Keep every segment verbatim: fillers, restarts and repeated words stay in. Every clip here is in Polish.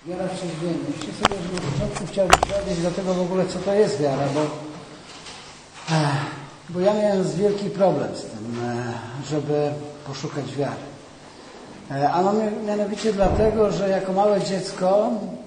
Wiara w trzeźwienie. Myślę sobie, że na początku chciałbym powiedzieć do tego w ogóle, co to jest wiara, bo, bo ja miałem wielki problem z tym, żeby poszukać wiary. A no mianowicie dlatego, że jako małe dziecko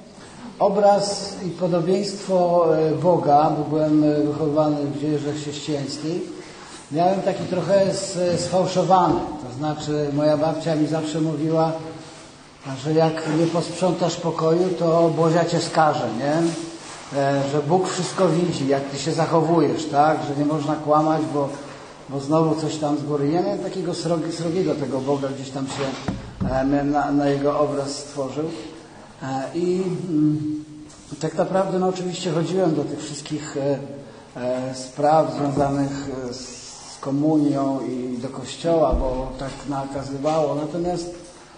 obraz i podobieństwo Boga, bo byłem wychowany w wierze chrześcijańskiej, miałem taki trochę sfałszowany. To znaczy moja babcia mi zawsze mówiła, że jak nie posprzątasz pokoju, to Bozia cię skaże, nie? Że Bóg wszystko widzi, jak ty się zachowujesz, tak? Że nie można kłamać, bo, bo znowu coś tam z góry. Ja miałem takiego srogi, srogiego tego Boga, gdzieś tam się na, na jego obraz stworzył. I tak naprawdę, no oczywiście chodziłem do tych wszystkich spraw związanych z komunią i do kościoła, bo tak nakazywało. Natomiast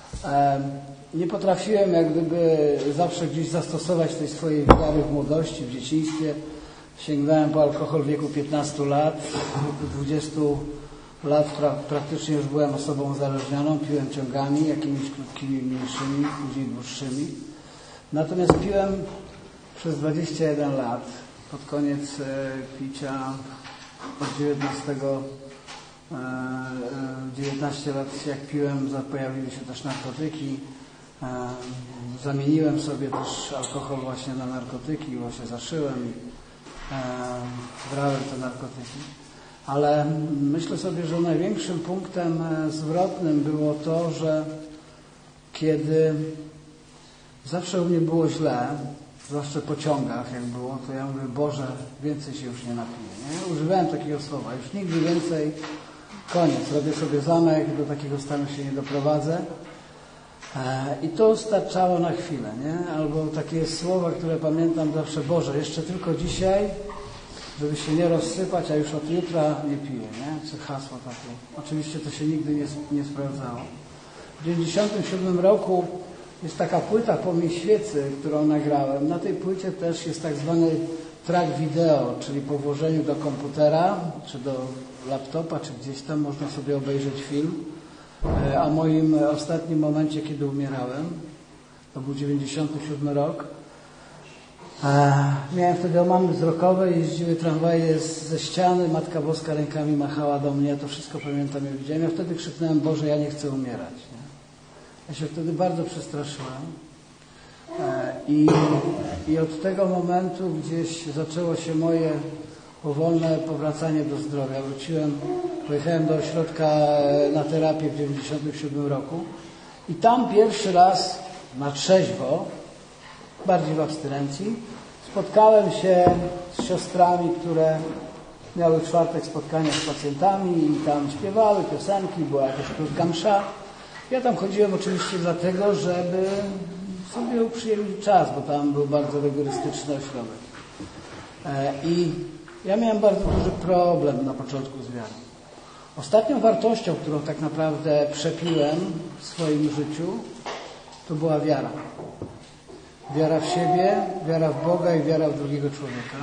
nie potrafiłem jak gdyby zawsze gdzieś zastosować tej swojej wiary w młodości, w dzieciństwie. Sięgnąłem po alkohol w wieku piętnastu lat. W wieku dwudziestu lat pra, praktycznie już byłem osobą uzależnioną. Piłem ciągami, jakimiś krótkimi, mniejszymi, później dłuższymi. Natomiast piłem przez dwadzieścia jeden lat. Pod koniec e, picia od dziewiętnastego dziewiętnaście lat jak piłem, pojawiły się też narkotyki. Zamieniłem sobie też alkohol właśnie na narkotyki, bo się zaszyłem i brałem te narkotyki. Ale myślę sobie, że największym punktem zwrotnym było to, że kiedy zawsze u mnie było źle, zwłaszcza po ciągach jak było, to ja mówię, Boże, więcej się już nie napiję. Nie? Używałem takiego słowa, już nigdy więcej, koniec, robię sobie zamek, do takiego stanu się nie doprowadzę. I to starczało na chwilę, nie? Albo takie słowa, które pamiętam zawsze, Boże, jeszcze tylko dzisiaj, żeby się nie rozsypać, a już od jutra nie piję, nie? Czy hasło takie. Oczywiście to się nigdy nie, nie sprawdzało. W dziewięćdziesiątym siódmym roku jest taka płyta Po mej świecy, którą nagrałem. Na tej płycie też jest tak zwany track wideo, czyli po włożeniu do komputera, czy do laptopa, czy gdzieś tam można sobie obejrzeć film. A moim ostatnim momencie, kiedy umierałem, to był dziewięćdziesiąty siódmy rok, miałem wtedy omamy wzrokowe, jeździły tramwaje ze ściany, Matka Boska rękami machała do mnie, to wszystko pamiętam, ja widziałem. Ja wtedy krzyknąłem, Boże, ja nie chcę umierać. Nie? Ja się wtedy bardzo przestraszyłem i, i od tego momentu gdzieś zaczęło się moje powolne powracanie do zdrowia. Wróciłem, pojechałem do ośrodka na terapię w dziewięćdziesiątym siódmym roku i tam pierwszy raz na trzeźwo, bardziej w abstynencji, spotkałem się z siostrami, które miały w czwartek spotkania z pacjentami i tam śpiewały piosenki, była jakaś krótka msza. Ja tam chodziłem oczywiście dlatego, żeby sobie uprzyjemnić czas, bo tam był bardzo rygorystyczny ośrodek. I ja miałem bardzo duży problem na początku z wiarą. Ostatnią wartością, którą tak naprawdę przepiłem w swoim życiu, to była wiara. Wiara w siebie, wiara w Boga i wiara w drugiego człowieka.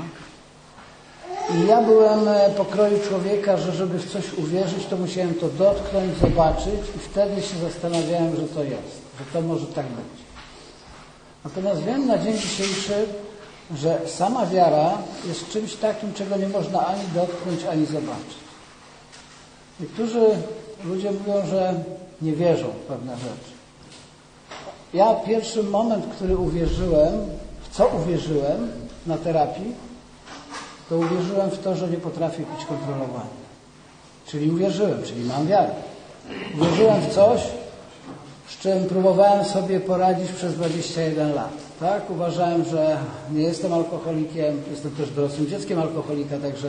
I ja byłem pokroju człowieka, że żeby w coś uwierzyć, to musiałem to dotknąć, zobaczyć i wtedy się zastanawiałem, że to jest, że to może tak być. Natomiast wiem na dzień dzisiejszy, że sama wiara jest czymś takim, czego nie można ani dotknąć, ani zobaczyć. Niektórzy ludzie mówią, że nie wierzą w pewne rzeczy. Ja pierwszy moment, który uwierzyłem, w co uwierzyłem na terapii, to uwierzyłem w to, że nie potrafię pić kontrolowanie. Czyli uwierzyłem, czyli mam wiarę. Uwierzyłem w coś, z czym próbowałem sobie poradzić przez dwadzieścia jeden lat. Tak? Uważałem, że nie jestem alkoholikiem, jestem też dorosłym dzieckiem alkoholika, także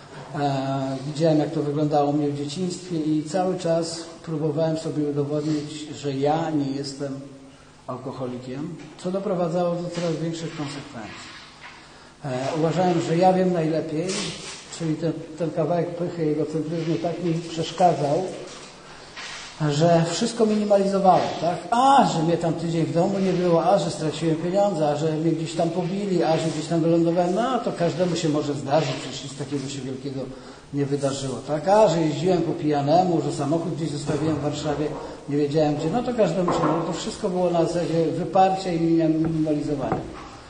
e, widziałem, jak to wyglądało u mnie w dzieciństwie i cały czas próbowałem sobie udowodnić, że ja nie jestem alkoholikiem, co doprowadzało do coraz większych konsekwencji. E, uważałem, że ja wiem najlepiej, czyli ten, ten kawałek pychy, egocentryzmu tak mi przeszkadzał, że wszystko minimalizowałem, tak? A, że mnie tam tydzień w domu nie było, a, że straciłem pieniądze, a, że mnie gdzieś tam pobili, a, że gdzieś tam wylądowałem, no to każdemu się może zdarzyć, przecież nic takiego się wielkiego nie wydarzyło, tak? A, że jeździłem po pijanemu, że samochód gdzieś zostawiłem w Warszawie, nie wiedziałem gdzie, no to każdemu się, no to wszystko było na zasadzie wyparcia i minimalizowania.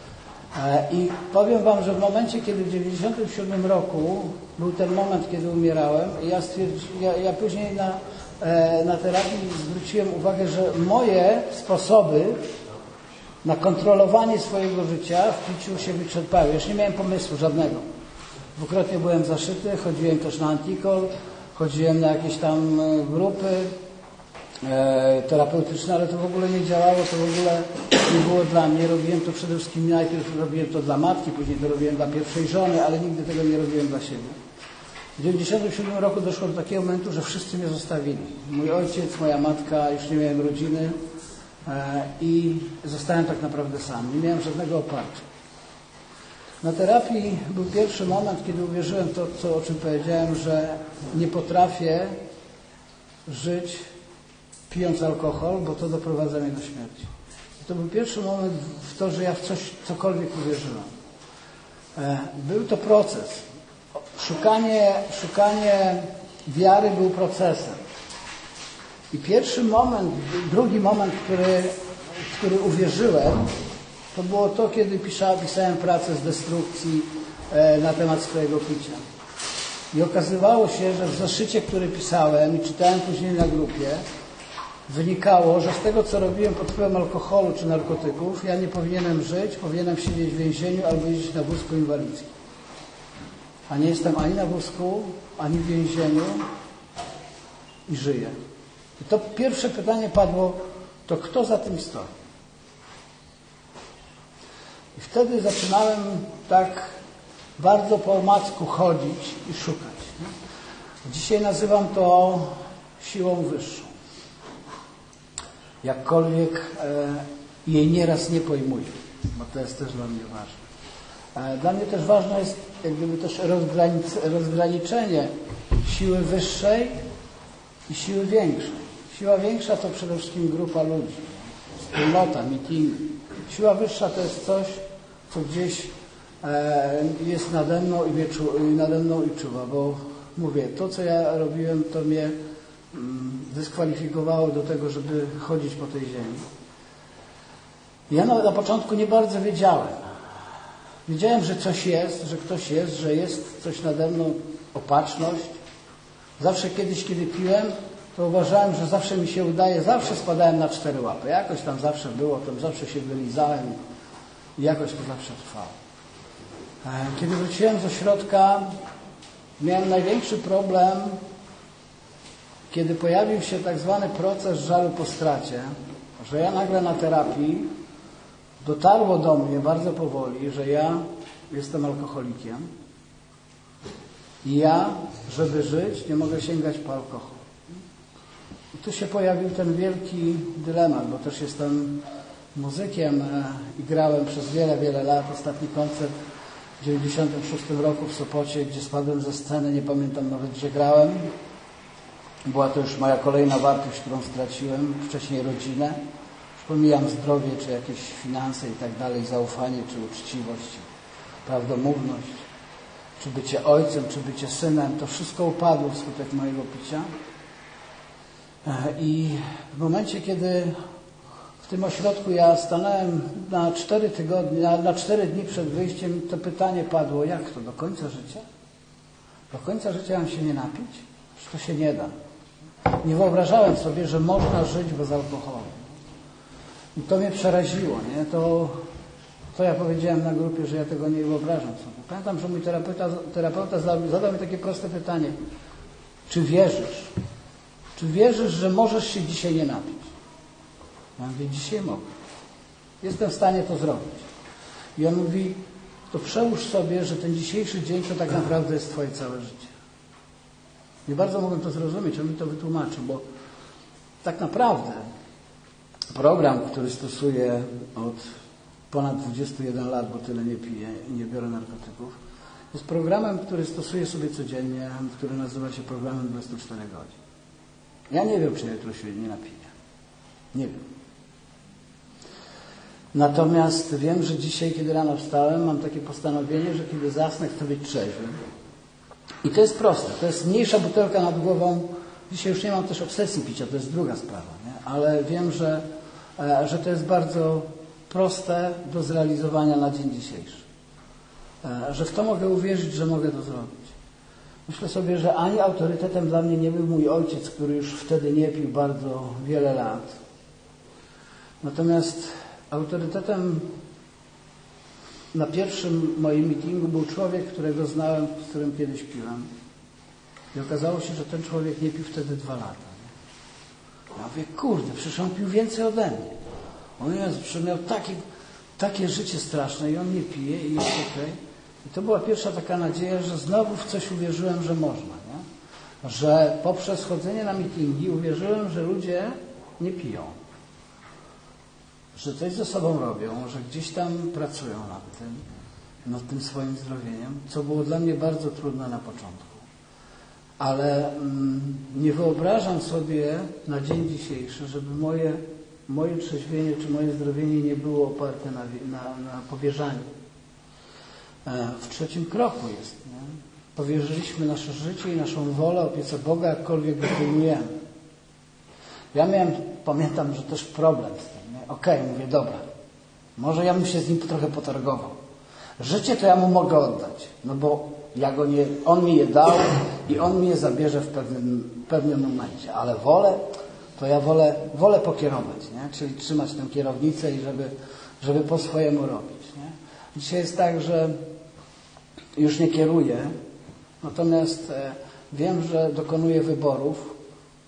I powiem wam, że w momencie, kiedy w dziewięćdziesiątym siódmym roku był ten moment, kiedy umierałem, ja, ja, ja później na, na terapii zwróciłem uwagę, że moje sposoby na kontrolowanie swojego życia w piciu się wyczerpały. Już nie miałem pomysłu żadnego. Dwukrotnie byłem zaszyty, chodziłem też na antikol, chodziłem na jakieś tam grupy e, terapeutyczne, ale to w ogóle nie działało, to w ogóle nie było dla mnie. Robiłem to przede wszystkim, najpierw robiłem to dla matki, później to robiłem dla pierwszej żony, ale nigdy tego nie robiłem dla siebie. W dziewięćdziesiątym siódmym roku doszło do takiego momentu, że wszyscy mnie zostawili. Mój ojciec, moja matka, już nie miałem rodziny e, i zostałem tak naprawdę sam. Nie miałem żadnego oparcia. Na terapii był pierwszy moment, kiedy uwierzyłem to, co, o czym powiedziałem, że nie potrafię żyć pijąc alkohol, bo to doprowadza mnie do śmierci. I to był pierwszy moment w to, że ja w coś, cokolwiek uwierzyłem. E, był to proces. Szukanie, szukanie wiary był procesem. I pierwszy moment, drugi moment, który, w który uwierzyłem, to było to, kiedy pisałem, pisałem pracę z destrukcji e, na temat swojego picia. I okazywało się, że w zeszycie, który pisałem i czytałem później na grupie, wynikało, że z tego, co robiłem pod wpływem alkoholu czy narkotyków, ja nie powinienem żyć, powinienem siedzieć w więzieniu albo jeździć na wózku inwalidzkim. A nie jestem ani na wózku, ani w więzieniu i żyję. I to pierwsze pytanie padło, to kto za tym stoi? I wtedy zaczynałem tak bardzo po omacku chodzić i szukać. Dzisiaj nazywam to siłą wyższą. Jakkolwiek e, jej nieraz nie pojmuję, bo to jest też dla mnie ważne. E, dla mnie też ważne jest jak gdyby też rozgranic- rozgraniczenie siły wyższej i siły większej. Siła większa to przede wszystkim grupa ludzi, wspólnota, meetingi. Siła wyższa to jest coś, co gdzieś e, jest nade mną i, mnie czu, nade mną i czuwa, bo mówię, to co ja robiłem, to mnie mm, dyskwalifikowało do tego, żeby chodzić po tej ziemi. Ja na, na początku nie bardzo wiedziałem. Wiedziałem, że coś jest, że ktoś jest, że jest coś nade mną, opatrzność. Zawsze kiedyś, kiedy piłem, to uważałem, że zawsze mi się udaje, zawsze spadałem na cztery łapy. Jakoś tam zawsze było, tam zawsze się wylizałem i jakoś to zawsze trwało. Kiedy wróciłem z ośrodka, miałem największy problem, kiedy pojawił się tak zwany proces żalu po stracie, że ja nagle na terapii dotarło do mnie bardzo powoli, że ja jestem alkoholikiem i ja, żeby żyć, nie mogę sięgać po alkohol. I tu się pojawił ten wielki dylemat, bo też jestem muzykiem i grałem przez wiele, wiele lat. Ostatni koncert w dziewięćdziesiątym szóstym roku w Sopocie, gdzie spadłem ze sceny, nie pamiętam nawet, gdzie grałem. Była to już moja kolejna wartość, którą straciłem. Wcześniej rodzinę. Już pomijam zdrowie, czy jakieś finanse i tak dalej, zaufanie, czy uczciwość, prawdomówność, czy bycie ojcem, czy bycie synem. To wszystko upadło wskutek mojego picia. I w momencie, kiedy w tym ośrodku ja stanąłem na cztery tygodnie, na, na cztery dni przed wyjściem, to pytanie padło, jak to, do końca życia? Do końca życia mam się nie napić? Że to się nie da. Nie wyobrażałem sobie, że można żyć bez alkoholu. I to mnie przeraziło, nie? To, to ja powiedziałem na grupie, że ja tego nie wyobrażam sobie. Pamiętam, że mój terapeuta, terapeuta zadał mi takie proste pytanie. Czy wierzysz? Czy wierzysz, że możesz się dzisiaj nie napić? Ja mówię, dzisiaj mogę. Jestem w stanie to zrobić. I on mówi, to przełóż sobie, że ten dzisiejszy dzień to tak naprawdę jest twoje całe życie. Nie bardzo mogłem to zrozumieć, on mi to wytłumaczył, bo tak naprawdę program, który stosuję od ponad dwudziestu jeden lat, bo tyle nie piję i nie biorę narkotyków, jest programem, który stosuję sobie codziennie, który nazywa się programem dwadzieścia cztery godzin. Ja nie wiem, czy jutro się nie napiję. Nie wiem. Natomiast wiem, że dzisiaj, kiedy rano wstałem, mam takie postanowienie, że kiedy zasnę, chcę być trzeźwy. I to jest proste. To jest mniejsza butelka nad głową. Dzisiaj już nie mam też obsesji picia, to jest druga sprawa. Nie? Ale wiem, że, że to jest bardzo proste do zrealizowania na dzień dzisiejszy. Że w to mogę uwierzyć, że mogę to zrobić. Myślę sobie, że ani autorytetem dla mnie nie był mój ojciec, który już wtedy nie pił bardzo wiele lat. Natomiast autorytetem na pierwszym moim meetingu był człowiek, którego znałem, z którym kiedyś piłem. I okazało się, że ten człowiek nie pił wtedy dwa lata. Nie? Ja mówię, kurde, przecież on pił więcej ode mnie. On jest, miał takie, takie życie straszne i on nie pije i jest okej. I to była pierwsza taka nadzieja, że znowu w coś uwierzyłem, że można. Nie? Że poprzez chodzenie na meetingi uwierzyłem, że ludzie nie piją. Że coś ze sobą robią, że gdzieś tam pracują nad tym, nad tym swoim zdrowieniem, co było dla mnie bardzo trudne na początku. Ale mm, nie wyobrażam sobie na dzień dzisiejszy, żeby moje, moje trzeźwienie czy moje zdrowienie nie było oparte na, na, na powierzaniu. E, w trzecim kroku jest. Nie? Powierzyliśmy nasze życie i naszą wolę opiece Boga, jakkolwiek go pojmujemy. Ja miałem, pamiętam, że też problem z tym. Okej, okay, mówię, dobra, może ja bym się z nim trochę potargował. Życie to ja mu mogę oddać, no bo ja go nie, on mi je dał i on mi je zabierze w pewnym, pewnym momencie, ale wolę, to ja wolę, wolę pokierować, nie? Czyli trzymać tę kierownicę i żeby, żeby po swojemu robić. Nie? Dzisiaj jest tak, że już nie kieruję, natomiast e, wiem, że dokonuję wyborów.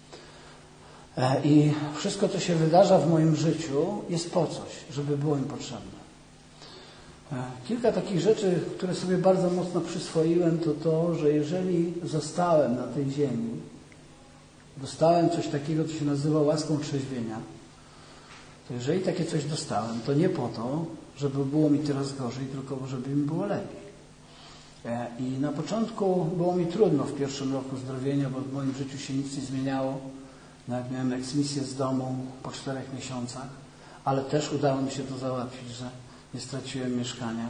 I wszystko, co się wydarza w moim życiu, jest po coś, żeby było im potrzebne. Kilka takich rzeczy, które sobie bardzo mocno przyswoiłem, to to, że jeżeli zostałem na tej ziemi, dostałem coś takiego, co się nazywa łaską trzeźwienia, to jeżeli takie coś dostałem, to nie po to, żeby było mi teraz gorzej, tylko żeby mi było lepiej. I na początku było mi trudno w pierwszym roku zdrowienia, bo w moim życiu się nic nie zmieniało. Nawet miałem eksmisję z domu po czterech miesiącach, ale też udało mi się to załatwić, że nie straciłem mieszkania.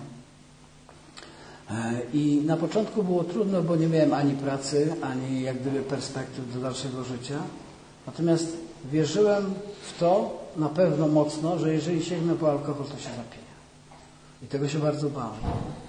I na początku było trudno, bo nie miałem ani pracy, ani jak gdyby perspektyw do dalszego życia. Natomiast wierzyłem w to na pewno mocno, że jeżeli sięgnę po alkohol, to się zapiję. I tego się bardzo bałem.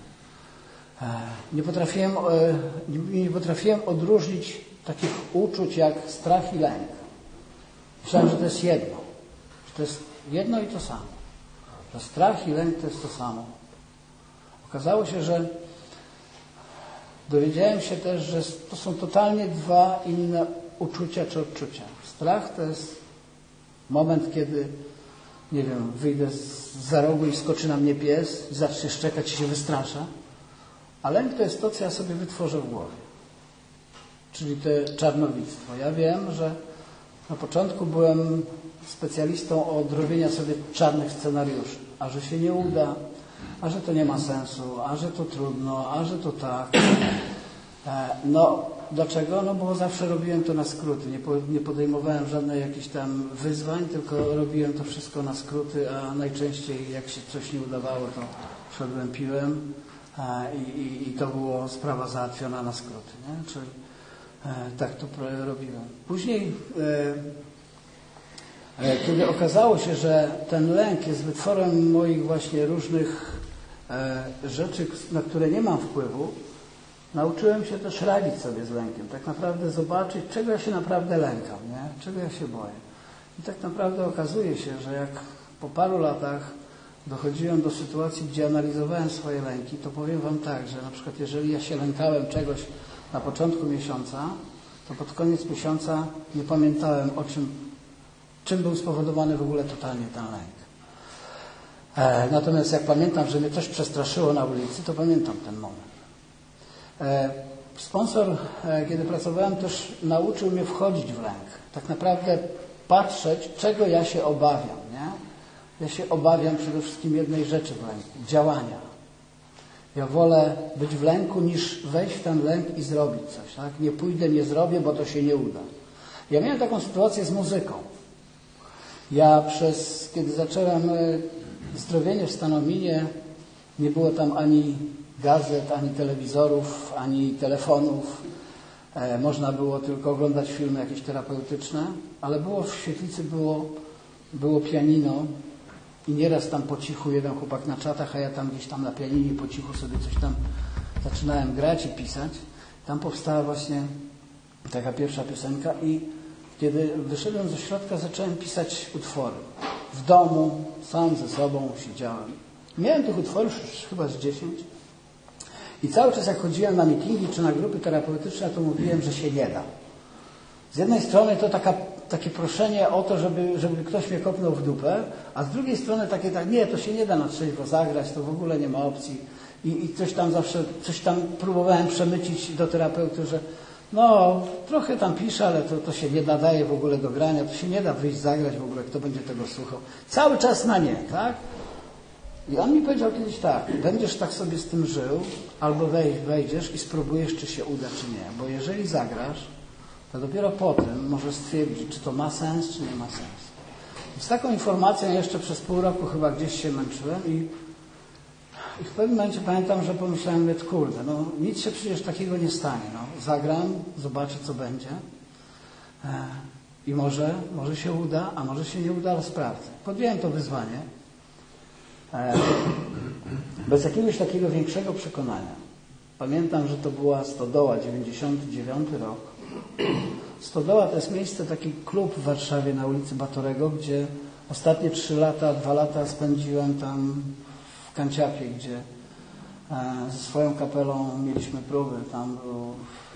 Nie potrafiłem, nie potrafiłem odróżnić takich uczuć jak strach i lęk. Myślałem, że to jest jedno. Że to jest jedno i to samo. Że strach i lęk to jest to samo. Okazało się, że dowiedziałem się też, że to są totalnie dwa inne uczucia czy odczucia. Strach to jest moment, kiedy, nie wiem, wyjdę za rogu i skoczy na mnie pies i zacznie szczekać i się wystrasza. A lęk to jest to, co ja sobie wytworzę w głowie. Czyli to czarnowictwo. Ja wiem, że na początku byłem specjalistą od robienia sobie czarnych scenariuszy. A że się nie uda, a że to nie ma sensu, a że to trudno, a że to tak. No, dlaczego? No bo zawsze robiłem to na skróty. Nie podejmowałem żadnych jakichś tam wyzwań, tylko robiłem to wszystko na skróty, a najczęściej jak się coś nie udawało, to szedłem, piłem i, i, i to była sprawa załatwiona na skróty. Nie? Czyli tak to robiłem. Później, kiedy okazało się, że ten lęk jest wytworem moich właśnie różnych rzeczy, na które nie mam wpływu, nauczyłem się też radzić sobie z lękiem. Tak naprawdę zobaczyć, czego ja się naprawdę lękam, nie? Czego ja się boję. I tak naprawdę okazuje się, że jak po paru latach dochodziłem do sytuacji, gdzie analizowałem swoje lęki, to powiem wam tak, że na przykład jeżeli ja się lękałem czegoś na początku miesiąca, to pod koniec miesiąca nie pamiętałem, o czym, czym był spowodowany w ogóle totalnie ten lęk. E, natomiast jak pamiętam, że mnie coś przestraszyło na ulicy, to pamiętam ten moment. E, sponsor, e, kiedy pracowałem, też nauczył mnie wchodzić w lęk. Tak naprawdę patrzeć, czego ja się obawiam, nie? Ja się obawiam przede wszystkim jednej rzeczy w lęku, działania. Ja wolę być w lęku, niż wejść w ten lęk i zrobić coś. Tak? Nie pójdę, nie zrobię, bo to się nie uda. Ja miałem taką sytuację z muzyką. Ja przez, kiedy zacząłem zdrowienie w Stanominie, nie było tam ani gazet, ani telewizorów, ani telefonów. E, można było tylko oglądać filmy jakieś terapeutyczne, ale było w świetlicy było, było pianino i nieraz tam po cichu jeden chłopak na czatach, a ja tam gdzieś tam na pianinie po cichu sobie coś tam zaczynałem grać i pisać. Tam powstała właśnie taka pierwsza piosenka i kiedy wyszedłem ze środka, zacząłem pisać utwory. W domu, sam ze sobą siedziałem. Miałem tych utworów już chyba z dziesięć. I cały czas jak chodziłem na mitingi czy na grupy terapeutyczne, to mówiłem, że się nie da. Z jednej strony to taka, takie proszenie o to, żeby, żeby ktoś mnie kopnął w dupę, a z drugiej strony takie tak, nie, to się nie da na trzeźwo zagrać, to w ogóle nie ma opcji. I, i coś tam zawsze, coś tam próbowałem przemycić do terapeuty, że no, trochę tam piszę, ale to, to się nie nadaje w ogóle do grania, to się nie da wyjść zagrać w ogóle, kto będzie tego słuchał. Cały czas na nie, tak? I on mi powiedział kiedyś tak, będziesz tak sobie z tym żył, albo wej, wejdziesz i spróbujesz, czy się uda, czy nie. Bo jeżeli zagrasz, to dopiero potem możesz stwierdzić, czy to ma sens, czy nie ma sensu. I z taką informacją jeszcze przez pół roku chyba gdzieś się męczyłem i, i w pewnym momencie pamiętam, że pomyślałem, że kurde, no nic się przecież takiego nie stanie. No, zagram, zobaczę, co będzie e, i może, może się uda, a może się nie uda, ale sprawdzę. Podjąłem to wyzwanie. Bez jakiegoś takiego większego przekonania. Pamiętam, że to była Stodoła, dziewięćdziesiąty dziewiąty rok. Stodoła to jest miejsce, taki klub w Warszawie na ulicy Batorego, gdzie ostatnie trzy lata, dwa lata spędziłem tam w Kanciapie, gdzie ze swoją kapelą mieliśmy próby. Tam było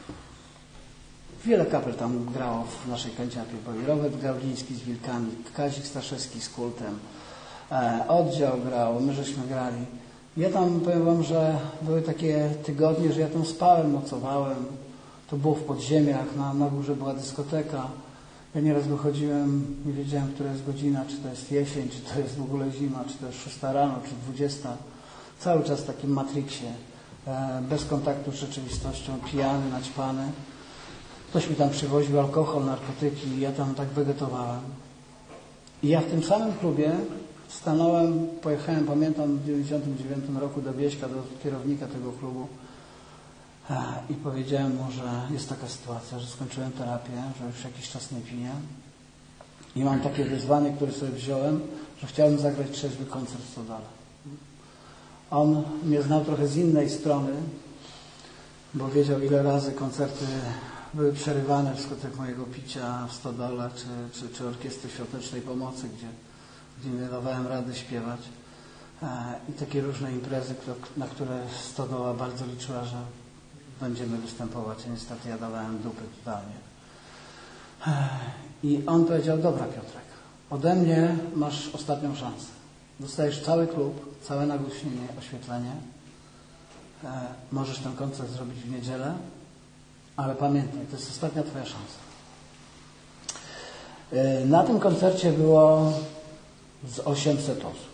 wiele kapel tam grało w naszej Kanciapie, bo i Robert Gawliński z Wilkami, Kazik Staszewski z Kultem, oddział grał, my żeśmy grali. Ja tam powiem wam, że były takie tygodnie, że ja tam spałem, nocowałem. To było w podziemiach, na, na górze była dyskoteka. Ja nieraz wychodziłem, nie wiedziałem, która jest godzina, czy to jest jesień, czy to jest w ogóle zima, czy to jest szósta rano, czy dwudziesta. Cały czas w takim matriksie, bez kontaktu z rzeczywistością, pijany, naćpany. Ktoś mi tam przywoził alkohol, narkotyki i ja tam tak wegetowałem. I ja w tym samym klubie stanąłem, pojechałem, pamiętam, w dziewięćdziesiątym dziewiątym roku do Wieśka, do kierownika tego klubu i powiedziałem mu, że jest taka sytuacja, że skończyłem terapię, że już jakiś czas nie piję i mam takie wyzwanie, które sobie wziąłem, że chciałem zagrać trzeźwy koncert w Stodole. On mnie znał trochę z innej strony, bo wiedział, ile razy koncerty były przerywane wskutek mojego picia w Stodole, czy, czy, czy Orkiestry Świątecznej Pomocy, gdzie gdzie nie dawałem rady śpiewać i takie różne imprezy, na które Stodoła bardzo liczyła, że będziemy występować, a niestety ja dawałem dupy totalnie. I on powiedział, dobra Piotrek, ode mnie masz ostatnią szansę. Dostajesz cały klub, całe nagłośnienie, oświetlenie. Możesz ten koncert zrobić w niedzielę, ale pamiętaj, to jest ostatnia twoja szansa. Na tym koncercie było z osiemset osób.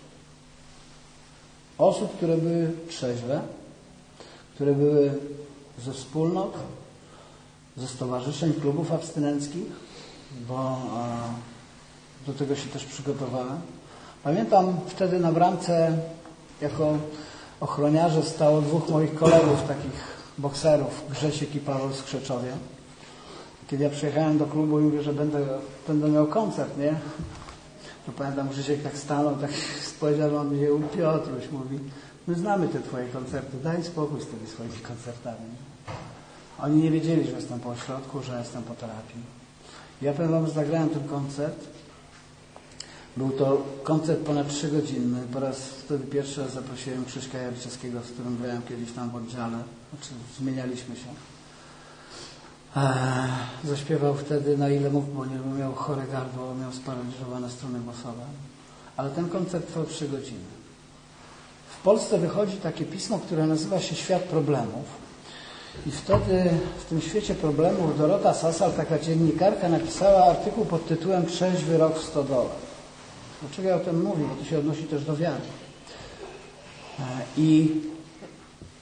Osób, które były trzeźwe, które były ze wspólnot, ze stowarzyszeń, klubów abstynenckich, bo do tego się też przygotowałem. Pamiętam wtedy na bramce jako ochroniarze stało dwóch moich kolegów, takich bokserów, Grzesiek i Paweł Skrzeczowie. Kiedy ja przyjechałem do klubu i mówię, że będę, będę miał koncert, nie? To pamiętam, Grzesiek tak stanął, tak spojrzał na mnie, Piotruś mówi, my znamy te twoje koncerty, daj spokój z tymi swoimi koncertami. Oni nie wiedzieli, że jestem po ośrodku, że jestem po terapii. Ja powiem wam, że zagrałem ten koncert. Był to koncert ponad trzygodzinny. Po raz wtedy pierwszy raz zaprosiłem Krzyśka Jarczewskiego, z którym grałem kiedyś tam w oddziale. Znaczy zmienialiśmy się. Eee, zaśpiewał wtedy na ile mógł, bo nie miał chore gardło, miał sparaliżowane struny głosowe. Ale ten koncert trwał trzy godziny. W Polsce wychodzi takie pismo, które nazywa się Świat Problemów. I wtedy w tym świecie problemów Dorota Sasal, taka dziennikarka, napisała artykuł pod tytułem Trzeźwy rok w Stodole. Dlaczego ja o tym mówię? Bo to się odnosi też do wiary. I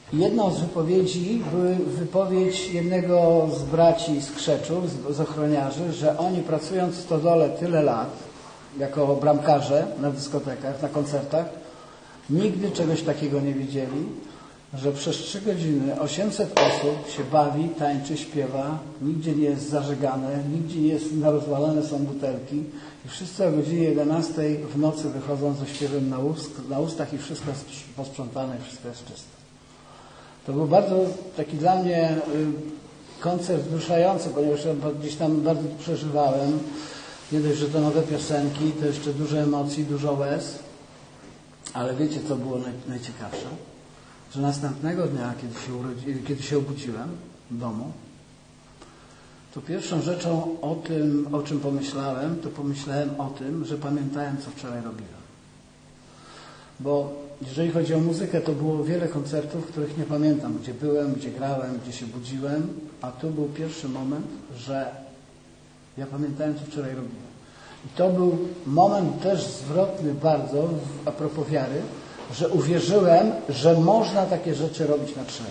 Jedną z wypowiedzi była wypowiedź jednego z braci z Krzeczów, z, z ochroniarzy, że oni pracując w stodole tyle lat, jako bramkarze na dyskotekach, na koncertach, nigdy czegoś takiego nie widzieli, że przez trzy godziny osiemset osób się bawi, tańczy, śpiewa, nigdzie nie jest zażegane, nigdzie nie jest narozwalane są butelki i wszyscy o godzinie jedenastej w nocy wychodzą ze śpiewem na, ust, na ustach i wszystko jest posprzątane i wszystko jest czyste. To był bardzo taki dla mnie koncert wzruszający, ponieważ ja gdzieś tam bardzo to przeżywałem. Nie dość, że to nowe piosenki, to jeszcze dużo emocji, dużo łez. Ale wiecie, co było naj, najciekawsze? Że następnego dnia, kiedy się, urodzi, kiedy się obudziłem w domu, to pierwszą rzeczą o tym, o czym pomyślałem, to pomyślałem o tym, że pamiętałem, co wczoraj robiłem. Bo jeżeli chodzi o muzykę, to było wiele koncertów, których nie pamiętam, gdzie byłem, gdzie grałem, gdzie się budziłem, a tu był pierwszy moment, że ja pamiętałem, co wczoraj robiłem. I to był moment też zwrotny bardzo, a propos wiary, że uwierzyłem, że można takie rzeczy robić na trzeźwo.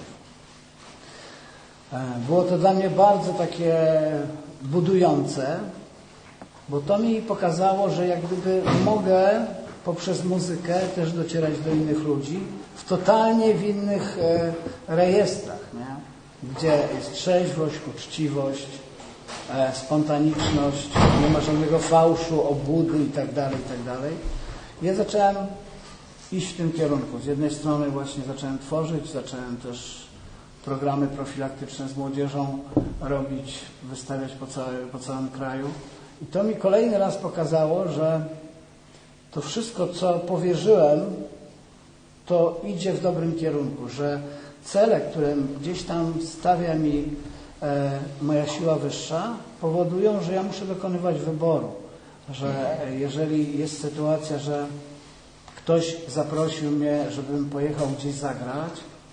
Było to dla mnie bardzo takie budujące, bo to mi pokazało, że jak gdyby mogę poprzez muzykę też docierać do innych ludzi w totalnie w innych e, rejestrach, nie? Gdzie jest trzeźwość, uczciwość, e, spontaniczność, nie ma żadnego fałszu, obłudy i tak dalej, i tak dalej. Ja zacząłem iść w tym kierunku. Z jednej strony właśnie zacząłem tworzyć, zacząłem też programy profilaktyczne z młodzieżą robić, wystawiać po, całe, po całym kraju. I to mi kolejny raz pokazało, że to wszystko, co powierzyłem, to idzie w dobrym kierunku, że cele, które gdzieś tam stawia mi e, moja siła wyższa, powodują, że ja muszę dokonywać wyboru. Że jeżeli jest sytuacja, że ktoś zaprosił mnie, żebym pojechał gdzieś zagrać,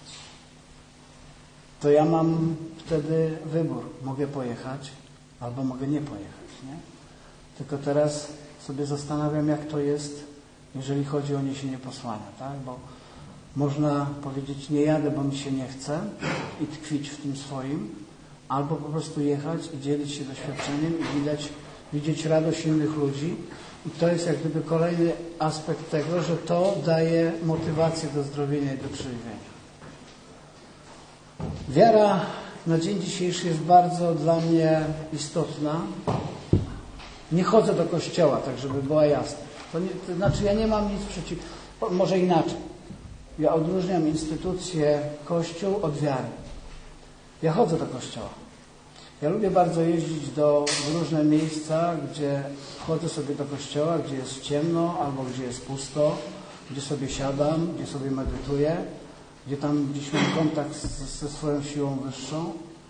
to ja mam wtedy wybór. Mogę pojechać albo mogę nie pojechać. Nie? Tylko teraz sobie zastanawiam, jak to jest, jeżeli chodzi o niesienie posłania, tak? Bo można powiedzieć, nie jadę, bo mi się nie chce i tkwić w tym swoim, albo po prostu jechać i dzielić się doświadczeniem i widać, widzieć radość innych ludzi. I to jest jak gdyby kolejny aspekt tego, że to daje motywację do zdrowienia i do trzeźwienia. Wiara na dzień dzisiejszy jest bardzo dla mnie istotna. Nie chodzę do kościoła, tak żeby była jasna. To, nie, to znaczy ja nie mam nic przeciw... Może inaczej. Ja odróżniam instytucję Kościół od wiary. Ja chodzę do kościoła. Ja lubię bardzo jeździć do w różne miejsca, gdzie chodzę sobie do kościoła, gdzie jest ciemno albo gdzie jest pusto, gdzie sobie siadam, gdzie sobie medytuję, gdzie tam gdzieś mam kontakt z, ze swoją siłą wyższą.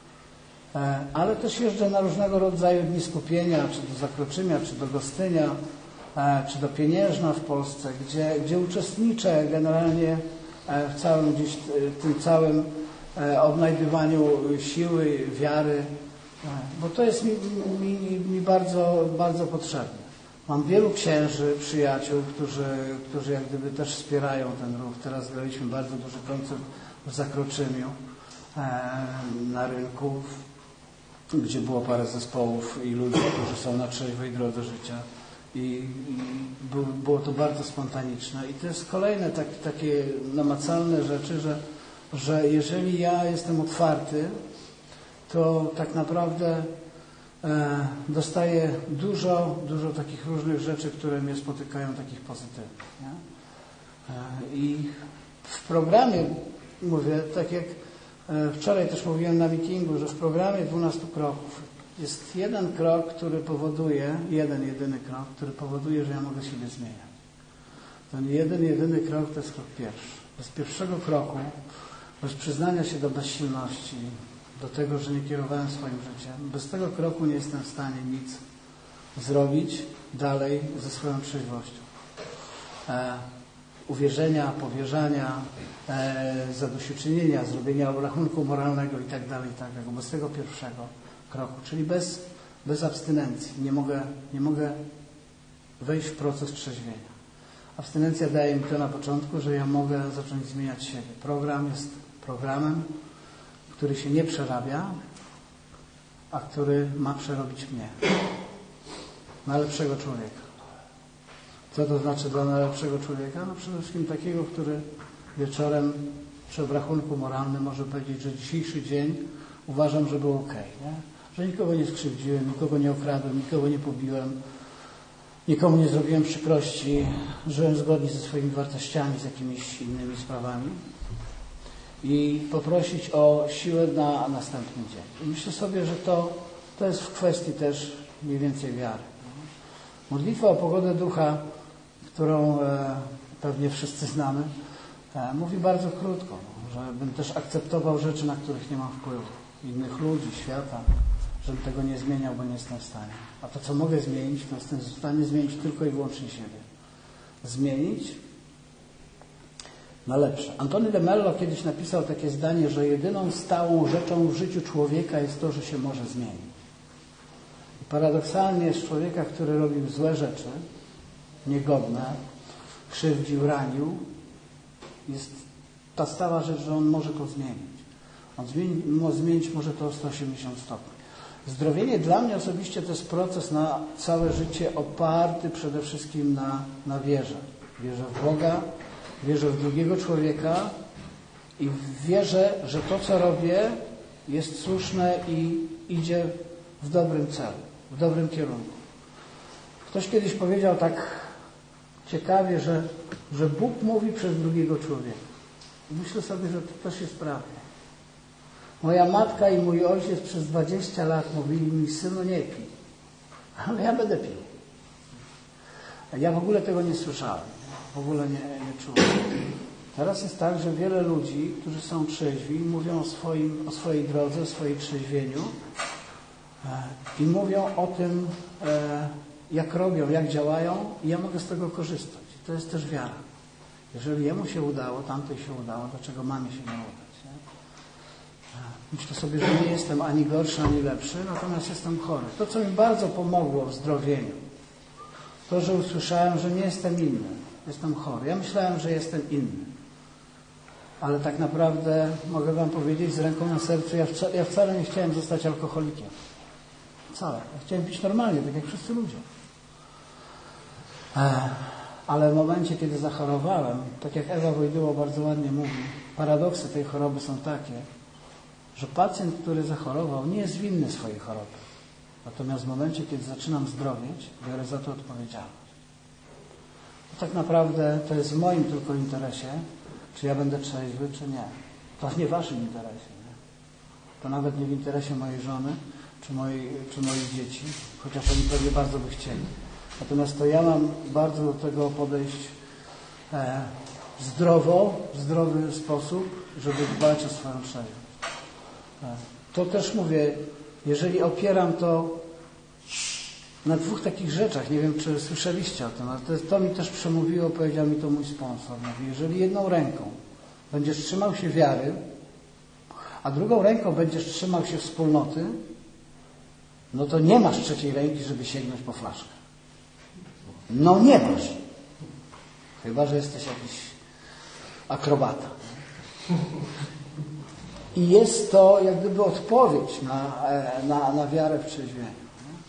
Ale też jeżdżę na różnego rodzaju dni skupienia, czy do Zakroczymia, czy do Gostynia, czy do Pieniężna w Polsce, gdzie, gdzie uczestniczę generalnie w całym gdzieś tym całym odnajdywaniu siły, wiary, bo to jest mi, mi, mi bardzo, bardzo potrzebne. Mam wielu księży, przyjaciół, którzy, którzy jak gdyby też wspierają ten ruch. Teraz graliśmy bardzo duży koncert w Zakroczymiu na rynku, gdzie było parę zespołów i ludzi, którzy są na trzeźwej drodze życia. I, i było, było to bardzo spontaniczne. I to jest kolejne tak, takie namacalne rzeczy, że, że jeżeli ja jestem otwarty, to tak naprawdę e, dostaję dużo, dużo takich różnych rzeczy, które mnie spotykają, takich pozytywnych. Nie? E, I w programie, mówię, tak jak e, wczoraj też mówiłem na meetingu, że w programie dwunastu kroków jest jeden krok, który powoduje, jeden, jedyny krok, który powoduje, że ja mogę siebie zmieniać. Ten jeden, jedyny krok to jest krok pierwszy. Bez pierwszego kroku, bez przyznania się do bezsilności, do tego, że nie kierowałem swoim życiem, bez tego kroku nie jestem w stanie nic zrobić dalej ze swoją trzeźwością. E, uwierzenia, powierzania, e, zadośćuczynienia, zrobienia obrachunku moralnego i tak dalej, i tak dalej. Bez tego pierwszego kroku, czyli bez, bez abstynencji. Nie mogę, nie mogę wejść w proces trzeźwienia. Abstynencja daje mi to na początku, że ja mogę zacząć zmieniać siebie. Program jest Programem, który się nie przerabia, a który ma przerobić mnie. Na lepszego człowieka. Co to znaczy dla najlepszego człowieka? No przede wszystkim takiego, który wieczorem przy obrachunku moralnym może powiedzieć, że dzisiejszy dzień uważam, że był okej, nie? Że nikogo nie skrzywdziłem, nikogo nie okradłem, nikogo nie pobiłem, nikomu nie zrobiłem przykrości, żyłem zgodnie ze swoimi wartościami, z jakimiś innymi sprawami i poprosić o siłę na następny dzień. I myślę sobie, że to, to jest w kwestii też mniej więcej wiary. Modlitwa o pogodę ducha, którą e, pewnie wszyscy znamy, e, mówi bardzo krótko, no, żebym też akceptował rzeczy, na których nie mam wpływu. Innych ludzi, świata, żebym tego nie zmieniał, bo nie jestem w stanie. A to, co mogę zmienić, to jestem w stanie zmienić tylko i wyłącznie siebie. Zmienić na lepsze. Antoni de Mello kiedyś napisał takie zdanie, że jedyną stałą rzeczą w życiu człowieka jest to, że się może zmienić. I paradoksalnie jest człowieka, który robił złe rzeczy, niegodne, krzywdził, ranił, jest ta stała rzecz, że on może to zmienić. On zmieni, zmienić może to o sto osiemdziesiąt stopni. Zdrowienie dla mnie osobiście to jest proces na całe życie oparty przede wszystkim na, na wierze. Wierzę w Boga, wierzę w drugiego człowieka i wierzę, że to, co robię, jest słuszne i idzie w dobrym celu, w dobrym kierunku. Ktoś kiedyś powiedział tak ciekawie, że, że Bóg mówi przez drugiego człowieka. I myślę sobie, że to też jest prawda. Moja matka i mój ojciec przez dwadzieścia lat mówili mi: synu, nie pij. Ale ja będę pił. Ja w ogóle tego nie słyszałem. W ogóle nie, nie czułem. Teraz jest tak, że wiele ludzi, którzy są trzeźwi, mówią o, swoim, o swojej drodze, o swoim trzeźwieniu i mówią o tym, jak robią, jak działają i ja mogę z tego korzystać. I to jest też wiara. Jeżeli jemu się udało, tamtej się udało, dlaczego mamie się nie udać? Nie? Myślę sobie, że nie jestem ani gorszy, ani lepszy, natomiast jestem chory. To, co mi bardzo pomogło w zdrowieniu, to, że usłyszałem, że nie jestem inny. Jestem chory. Ja myślałem, że jestem inny. Ale tak naprawdę mogę wam powiedzieć z ręką na sercu, ja wcale, ja wcale nie chciałem zostać alkoholikiem. Wcale. Ja chciałem być normalnie, tak jak wszyscy ludzie. Ale w momencie, kiedy zachorowałem, tak jak Ewa Wojdyło bardzo ładnie mówi, paradoksy tej choroby są takie, że pacjent, który zachorował, nie jest winny swojej choroby. Natomiast w momencie, kiedy zaczynam zdrowieć, biorę za to odpowiedzialność. To tak naprawdę to jest w moim tylko interesie, czy ja będę trzeźwy, czy nie. To nie w waszym interesie. Nie? To nawet nie w interesie mojej żony, czy, moi, czy moich dzieci, chociaż oni pewnie bardzo by chcieli. Natomiast to ja mam bardzo do tego podejść e, zdrowo, w zdrowy sposób, żeby dbać o swoją trzeźwość. E, to też mówię, jeżeli opieram to na dwóch takich rzeczach, nie wiem, czy słyszeliście o tym, ale to, to mi też przemówiło, powiedział mi to mój sponsor. Mówi, jeżeli jedną ręką będziesz trzymał się wiary, a drugą ręką będziesz trzymał się wspólnoty, no to nie masz trzeciej ręki, żeby sięgnąć po flaszkę. No nie masz. Chyba że jesteś jakiś akrobata. I jest to jak gdyby odpowiedź na, na, na wiarę w trzeźwieniu.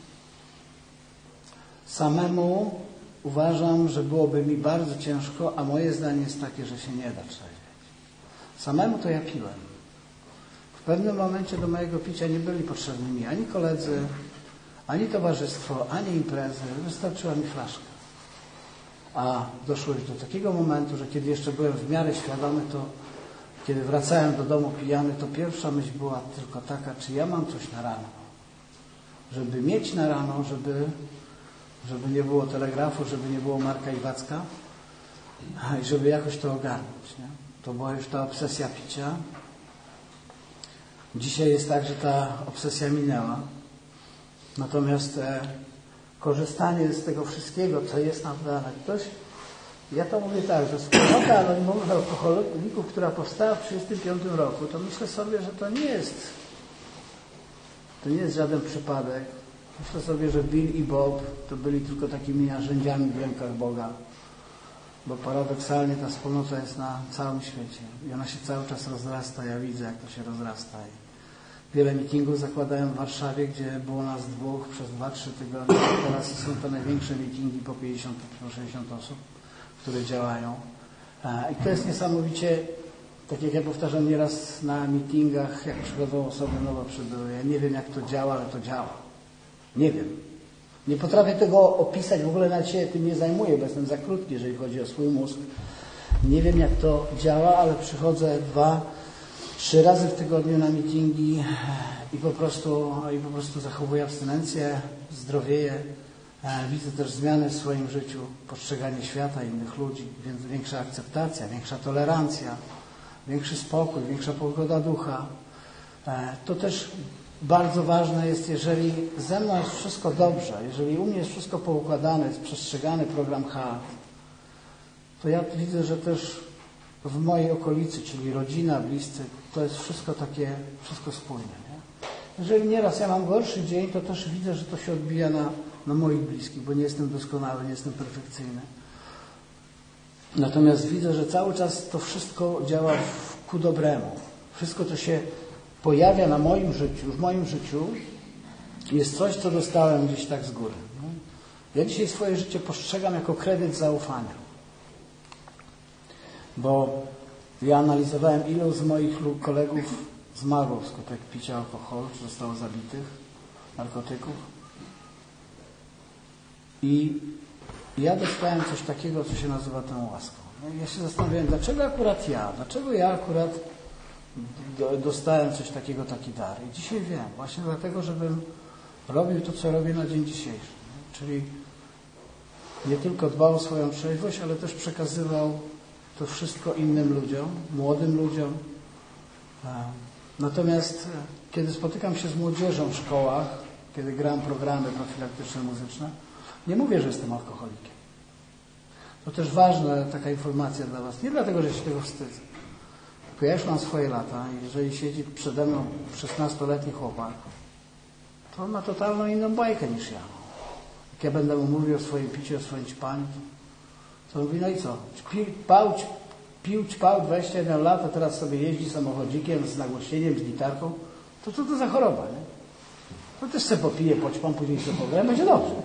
Samemu uważam, że byłoby mi bardzo ciężko, a moje zdanie jest takie, że się nie da trzeźwieć. Samemu to ja piłem. W pewnym momencie do mojego picia nie byli potrzebni mi ani koledzy, ani towarzystwo, ani imprezy. Wystarczyła mi flaszka. A doszło już do takiego momentu, że kiedy jeszcze byłem w miarę świadomy, to kiedy wracałem do domu pijany, to pierwsza myśl była tylko taka, czy ja mam coś na rano. Żeby mieć na rano, żeby, żeby nie było telegrafu, żeby nie było Marka i Wacka i żeby jakoś to ogarnąć. Nie? To była już ta obsesja picia. Dzisiaj jest tak, że ta obsesja minęła. Natomiast e, korzystanie z tego wszystkiego, co jest nam dane. Ktoś, ja to mówię tak, że wspólnota anonimowych alkoholików, która powstała w tysiąc dziewięćset trzydziestym piątym roku, to myślę sobie, że to nie jest to nie jest żaden przypadek. Myślę sobie, że Bill i Bob to byli tylko takimi narzędziami w rękach Boga. bo paradoksalnie ta wspólnota jest na całym świecie i ona się cały czas rozrasta. Ja widzę, jak to się rozrasta. I wiele meetingów zakładałem w Warszawie, gdzie było nas dwóch przez dwa, trzy tygodnie. Teraz są to największe meetingi po pięćdziesiąt, po sześćdziesiąt osób, które działają. I to jest niesamowicie, tak jak ja powtarzam nieraz na meetingach, jak przychodzą osoby nowo przybyłe. Ja nie wiem, jak to działa, ale to działa. Nie wiem. Nie potrafię tego opisać, w ogóle nawet się tym nie zajmuję, bo jestem za krótki, jeżeli chodzi o swój mózg. Nie wiem, jak to działa, ale przychodzę dwa, trzy razy w tygodniu na meetingi i po prostu, i po prostu zachowuję abstynencję, zdrowieję. Widzę też zmiany w swoim życiu, postrzeganie świata, innych ludzi, więc większa akceptacja, większa tolerancja, większy spokój, większa pogoda ducha. To też bardzo ważne jest, jeżeli ze mną jest wszystko dobrze, jeżeli u mnie jest wszystko poukładane, jest przestrzegany program H A T, to ja widzę, że też w mojej okolicy, czyli rodzina, bliscy, to jest wszystko takie, wszystko spójne. Nie? Jeżeli nieraz ja mam gorszy dzień, to też widzę, że to się odbija na, na moich bliskich, bo nie jestem doskonały, nie jestem perfekcyjny. Natomiast widzę, że cały czas to wszystko działa ku dobremu. Wszystko, co się pojawia na moim życiu, w moim życiu, jest coś, co dostałem gdzieś tak z góry. Ja dzisiaj swoje życie postrzegam jako kredyt zaufania. Bo ja analizowałem, ilu z moich kolegów zmarło wskutek picia alkoholu, czy zostało zabitych, narkotyków. I ja dostałem coś takiego, co się nazywa tą łaską. No ja się zastanawiałem, dlaczego akurat ja? Dlaczego ja akurat dostałem coś takiego, taki dar? I dzisiaj wiem, właśnie dlatego, żebym robił to, co robię na dzień dzisiejszy. Czyli nie tylko dbał o swoją trzeźwość, ale też przekazywał to wszystko innym ludziom, młodym ludziom. Natomiast kiedy spotykam się z młodzieżą w szkołach, kiedy gram programy profilaktyczne, muzyczne, nie mówię, że jestem alkoholikiem. To też ważna taka informacja dla Was. Nie dlatego, że się tego wstydzę. Tylko ja już mam swoje lata i jeżeli siedzi przede mną szesnastoletni chłopak, to on ma totalną inną bajkę niż ja. Jak ja będę mu mówił o swoim piciu, o swoim ćpaniu, to mówi, no i co? Pił, pał, pił, ćpał dwadzieścia jeden lat, a teraz sobie jeździ samochodzikiem z nagłośnieniem, z gitarką. To co to za choroba, nie? To też sobie popije, poćpam, później sobie pogra, będzie dobrze.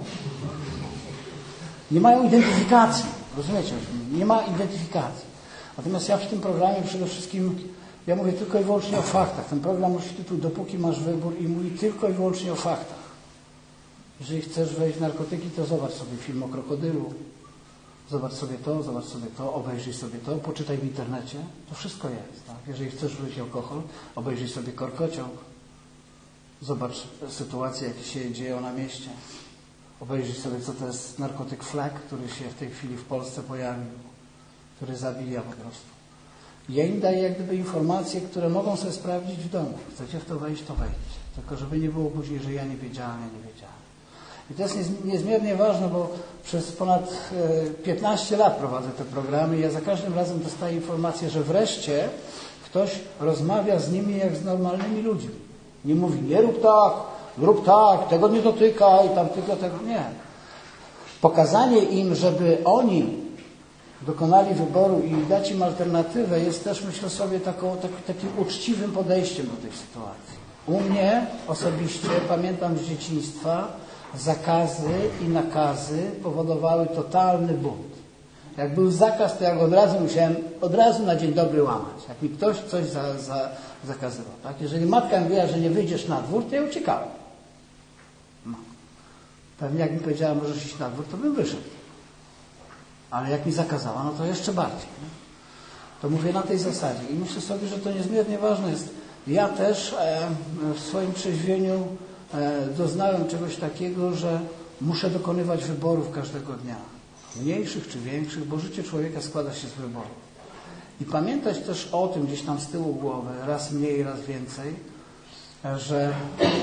Nie mają identyfikacji, rozumiecie? Nie ma identyfikacji. Natomiast ja w tym programie przede wszystkim, ja mówię tylko i wyłącznie o faktach. Ten program nosi tytuł Dopóki masz wybór i mówi tylko i wyłącznie o faktach. Jeżeli chcesz wejść w narkotyki, to zobacz sobie film o krokodylu, zobacz sobie to, zobacz sobie to, obejrzyj sobie to, poczytaj w internecie, to wszystko jest. Tak? Jeżeli chcesz wejść w alkohol, obejrzyj sobie korkociąg, zobacz sytuacje, jakie się dzieją na mieście, obejrzyj sobie, co to jest narkotyk flak, który się w tej chwili w Polsce pojawił, który zabija po prostu. Ja im daję jak gdyby informacje, które mogą sobie sprawdzić w domu. Chcecie w to wejść, to wejdźcie. Tylko żeby nie było później, że ja nie wiedziałem, ja nie wiedziałem. I to jest niezmiernie ważne, bo przez ponad piętnaście lat prowadzę te programy i ja za każdym razem dostaję informację, że wreszcie ktoś rozmawia z nimi jak z normalnymi ludźmi. Nie mówi, nie rób tak, rób tak, tego nie dotykaj, tamtego tego nie. Pokazanie im, żeby oni dokonali wyboru i dać im alternatywę, jest też, myślę sobie, taką, tak, takim uczciwym podejściem do tej sytuacji. U mnie osobiście, pamiętam z dzieciństwa, zakazy i nakazy powodowały totalny bunt. Jak był zakaz, to ja go od razu musiałem od razu na dzień dobry łamać. Jak mi ktoś coś za, za, zakazywał. Tak? Jeżeli matka mówiła, że nie wyjdziesz na dwór, to ja uciekałem. No. Pewnie jak mi powiedziała, możesz iść na dwór, to bym wyszedł. Ale jak mi zakazała, no to jeszcze bardziej. Nie? To mówię na tej zasadzie. I myślę sobie, że to niezmiernie ważne jest. Ja też e, w swoim trzeźwieniu e, doznałem czegoś takiego, że muszę dokonywać wyborów każdego dnia. Mniejszych czy większych, bo życie człowieka składa się z wyborów. I pamiętać też o tym gdzieś tam z tyłu głowy, raz mniej, raz więcej, że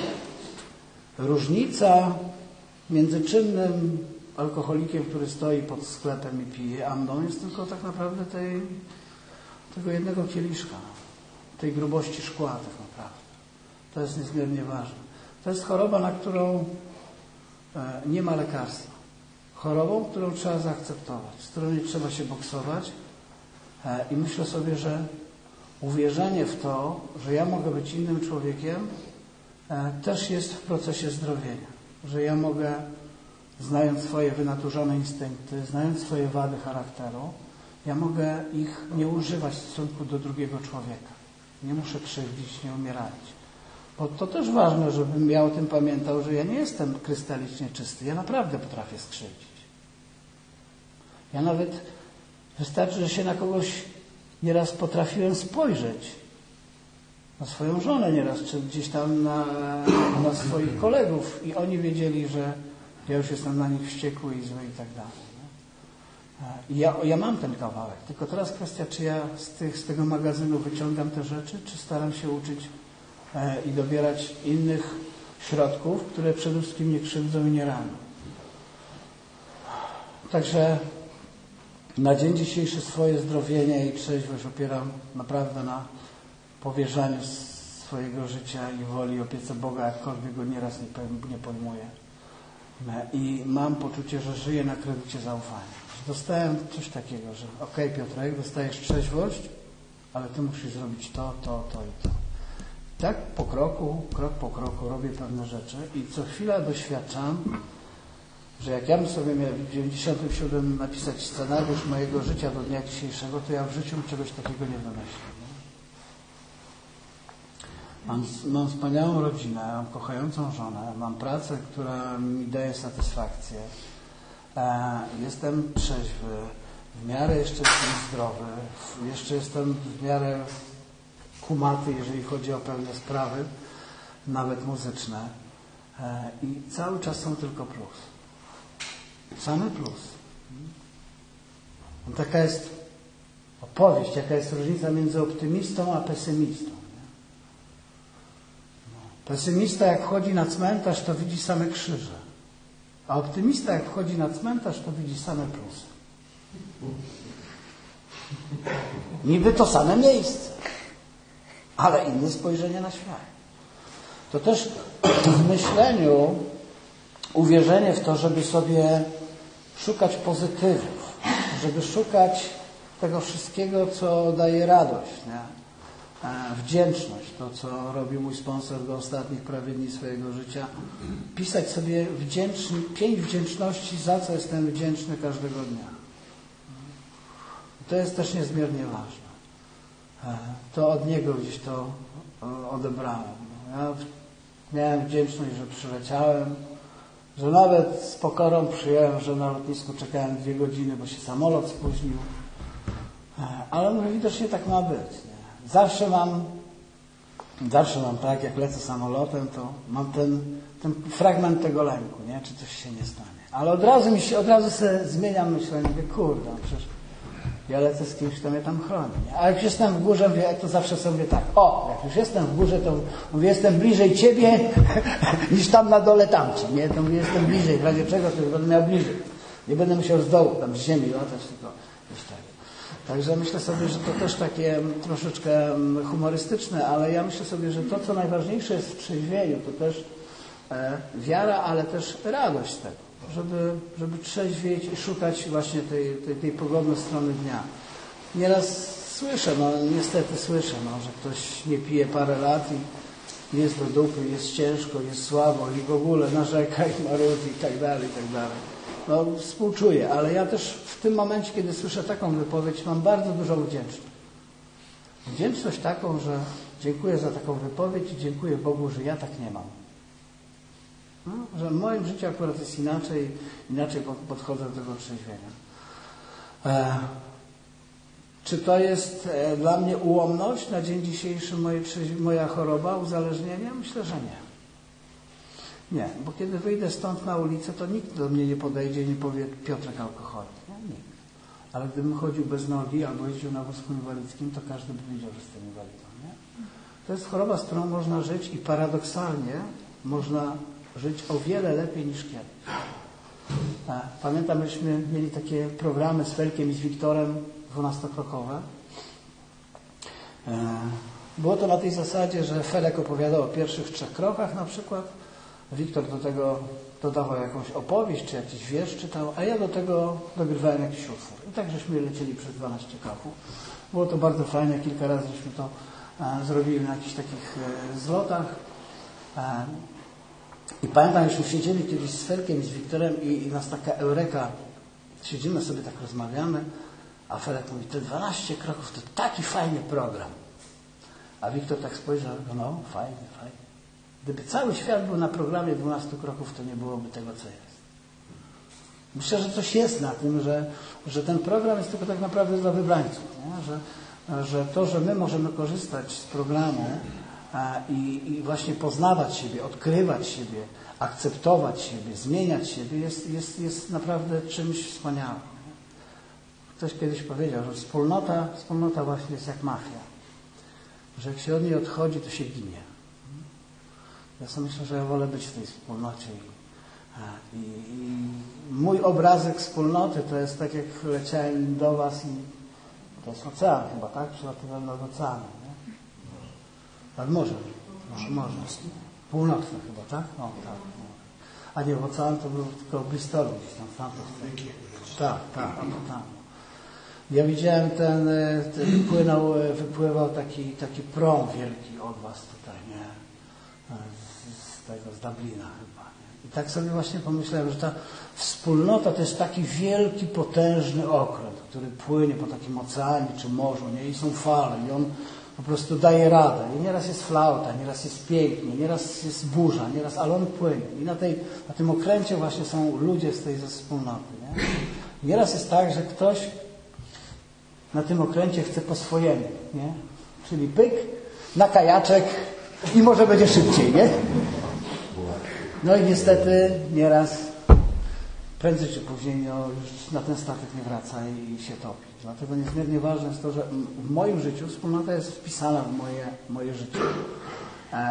różnica między czynnym alkoholikiem, który stoi pod sklepem i pije, a mną jest tylko tak naprawdę tej, tego jednego kieliszka, tej grubości szkła tak naprawdę. To jest niezmiernie ważne. To jest choroba, na którą nie ma lekarstwa. chorobą, którą trzeba zaakceptować, z którą nie trzeba się boksować. I myślę sobie, że uwierzenie w to, że ja mogę być innym człowiekiem, też jest w procesie zdrowienia. Że ja mogę, znając swoje wynaturzone instynkty, znając swoje wady charakteru, ja mogę ich nie używać w stosunku do drugiego człowieka. Nie muszę krzywdzić, nie umierać. Bo to też ważne, żebym ja o tym pamiętał, że ja nie jestem krystalicznie czysty. Ja naprawdę potrafię skrzywdzić. Ja nawet, wystarczy, że się na kogoś nieraz potrafiłem spojrzeć. Na swoją żonę nieraz, czy gdzieś tam na, na swoich kolegów i oni wiedzieli, że ja już jestem na nich wściekły i zły i tak dalej. I ja, ja mam ten kawałek, tylko teraz kwestia, czy ja z, tych, z tego magazynu wyciągam te rzeczy, czy staram się uczyć e, i dobierać innych środków, które przede wszystkim nie krzywdzą i nie ranią. Także na dzień dzisiejszy swoje zdrowienie i trzeźwość opieram naprawdę na powierzaniu swojego życia i woli i opiece Boga, jakkolwiek go nieraz nie, nie pojmuję. I mam poczucie, że żyję na kredycie zaufania. Dostałem coś takiego, że okej, okay, Piotrek, dostajesz trzeźwość, ale ty musisz zrobić to, to, to i to. Tak po kroku, krok po kroku robię pewne rzeczy i co chwila doświadczam, że jak ja bym sobie miał w dziewięćdziesiątym siódmym napisać scenariusz mojego życia do dnia dzisiejszego, to ja w życiu czegoś takiego nie wymyślę. Mam, mam wspaniałą rodzinę, mam kochającą żonę, mam pracę, która mi daje satysfakcję. E, jestem trzeźwy, w miarę jeszcze jestem zdrowy, jeszcze jestem w miarę kumaty, jeżeli chodzi o pewne sprawy, nawet muzyczne. E, I cały czas są tylko plus. Same plus. Taka jest opowieść, jaka jest różnica między optymistą a pesymistą. Pesymista jak wchodzi na cmentarz, to widzi same krzyże. A optymista jak wchodzi na cmentarz, to widzi same plusy. Niby to same miejsce, ale inne spojrzenie na świat. To też w myśleniu uwierzenie w to, żeby sobie szukać pozytywów, żeby szukać tego wszystkiego, co daje radość, nie? Wdzięczność, to co robi mój sponsor do ostatnich prawie dni swojego życia, pisać sobie wdzięczny, pięć wdzięczności, za co jestem wdzięczny każdego dnia. To jest też niezmiernie ważne. To od niego gdzieś to odebrałem. Ja miałem wdzięczność, że przyleciałem, że nawet z pokorą przyjąłem, że na lotnisku czekałem dwie godziny, bo się samolot spóźnił. Ale mówię, widocznie tak ma być. Nie? Zawsze mam, zawsze mam tak, jak lecę samolotem, to mam ten, ten fragment tego lęku, nie? Czy coś się nie stanie. Ale od razu mi się, od razu sobie zmieniam myślenie, mówię, kurde, przecież ja lecę z kimś, kto mnie tam chroni. Nie? A jak już jestem w górze, mówię, to zawsze sobie tak, o, jak już jestem w górze, to mówię, jestem bliżej ciebie niż tam na dole tamci, nie? To mówię, jestem bliżej, w razie czego, to już będę miał bliżej. Nie będę musiał z dołu, tam z ziemi latać, tylko gdzieś tak. Także myślę sobie, że to też takie troszeczkę humorystyczne, ale ja myślę sobie, że to, co najważniejsze jest w trzeźwieniu, to też e, wiara, ale też radość z tego, żeby, żeby trzeźwieć i szukać właśnie tej, tej, tej pogodnej strony dnia. Nieraz słyszę, no niestety słyszę, no, że ktoś nie pije parę lat i jest do dupy, jest ciężko, jest słabo i w ogóle narzeka i marudzi i tak dalej, i tak dalej. No współczuję, ale ja też w tym momencie, kiedy słyszę taką wypowiedź, mam bardzo dużą wdzięczność. Wdzięczność taką, że dziękuję za taką wypowiedź i dziękuję Bogu, że ja tak nie mam. No, że w moim życiu akurat jest inaczej, inaczej podchodzę do tego trzeźwienia. E, czy to jest e, dla mnie ułomność na dzień dzisiejszy moje, moja choroba, uzależnienie? Myślę, że nie. Nie, bo kiedy wyjdę stąd na ulicę, to nikt do mnie nie podejdzie i nie powie Piotrek alkoholik. Nie, nikt. Ale gdybym chodził bez nogi albo jeździł na wózku inwalidzkim, to każdy by wiedział, że jestem inwalidą. Nie? To jest choroba, z którą można żyć i paradoksalnie można żyć o wiele lepiej niż kiedyś. Pamiętam, myśmy mieli takie programy z Felkiem i z Wiktorem dwunastokrokowe. Było to na tej zasadzie, że Felek opowiadał o pierwszych trzech krokach na przykład, Wiktor do tego dodawał jakąś opowieść, czy jakiś wiersz czytał, a ja do tego dogrywałem jakiś utwór. I tak żeśmy lecieli przez dwanaście kroków. Było to bardzo fajne, kilka razy żeśmy to e, zrobili na jakichś takich e, zlotach. E, I pamiętam, żeśmy siedzieli kiedyś z Felkiem i z Wiktorem i, i nas taka eureka, siedzimy sobie, tak rozmawiamy, a Felek mówi, te dwanaście kroków to taki fajny program. A Wiktor tak spojrzał, no fajny, fajny. Gdyby cały świat był na programie dwunastu kroków, to nie byłoby tego, co jest. Myślę, że coś jest na tym, że, że ten program jest tylko tak naprawdę dla wybrańców. Nie? Że, że to, że my możemy korzystać z programu a, i, i właśnie poznawać siebie, odkrywać siebie, akceptować siebie, zmieniać siebie, jest, jest, jest naprawdę czymś wspaniałym. Ktoś kiedyś powiedział, że wspólnota, wspólnota właśnie jest jak mafia. Że jak się od niej odchodzi, to się ginie. Ja sobie myślę, że ja wolę być w tej wspólnocie. I, i, i mój obrazek wspólnoty to jest tak, jak leciałem do was i to jest ocean chyba, tak? Przylatywałem nad oceanem, nie? Nad morzem. Nad morzem. Północne chyba, tak? O, tak. A nie, ocean to był tylko Bristolu gdzieś tam, w tamtej stronie. Tak, tak, a tam. Ja widziałem ten, ten płynął, wypływał taki, taki prom wielki od was tutaj, nie? Z, z tego, z Dublina chyba. Nie? I tak sobie właśnie pomyślałem, że ta wspólnota to jest taki wielki, potężny okręt, który płynie po takim oceanie czy morzu, nie? I są fale i on po prostu daje radę. I nieraz jest flauta, nieraz jest pięknie, nieraz jest burza, nieraz, ale on płynie. I na, tej, na tym okręcie właśnie są ludzie z tej ze wspólnoty, nie? Nieraz jest tak, że ktoś na tym okręcie chce po swojemu, nie? Czyli pyk, na kajaczek i może będzie szybciej, nie? No i niestety nieraz prędzej czy później no, już na ten statek nie wraca i się topi. Dlatego niezmiernie ważne jest to, że w moim życiu wspólnota jest wpisana w moje, moje życie. E,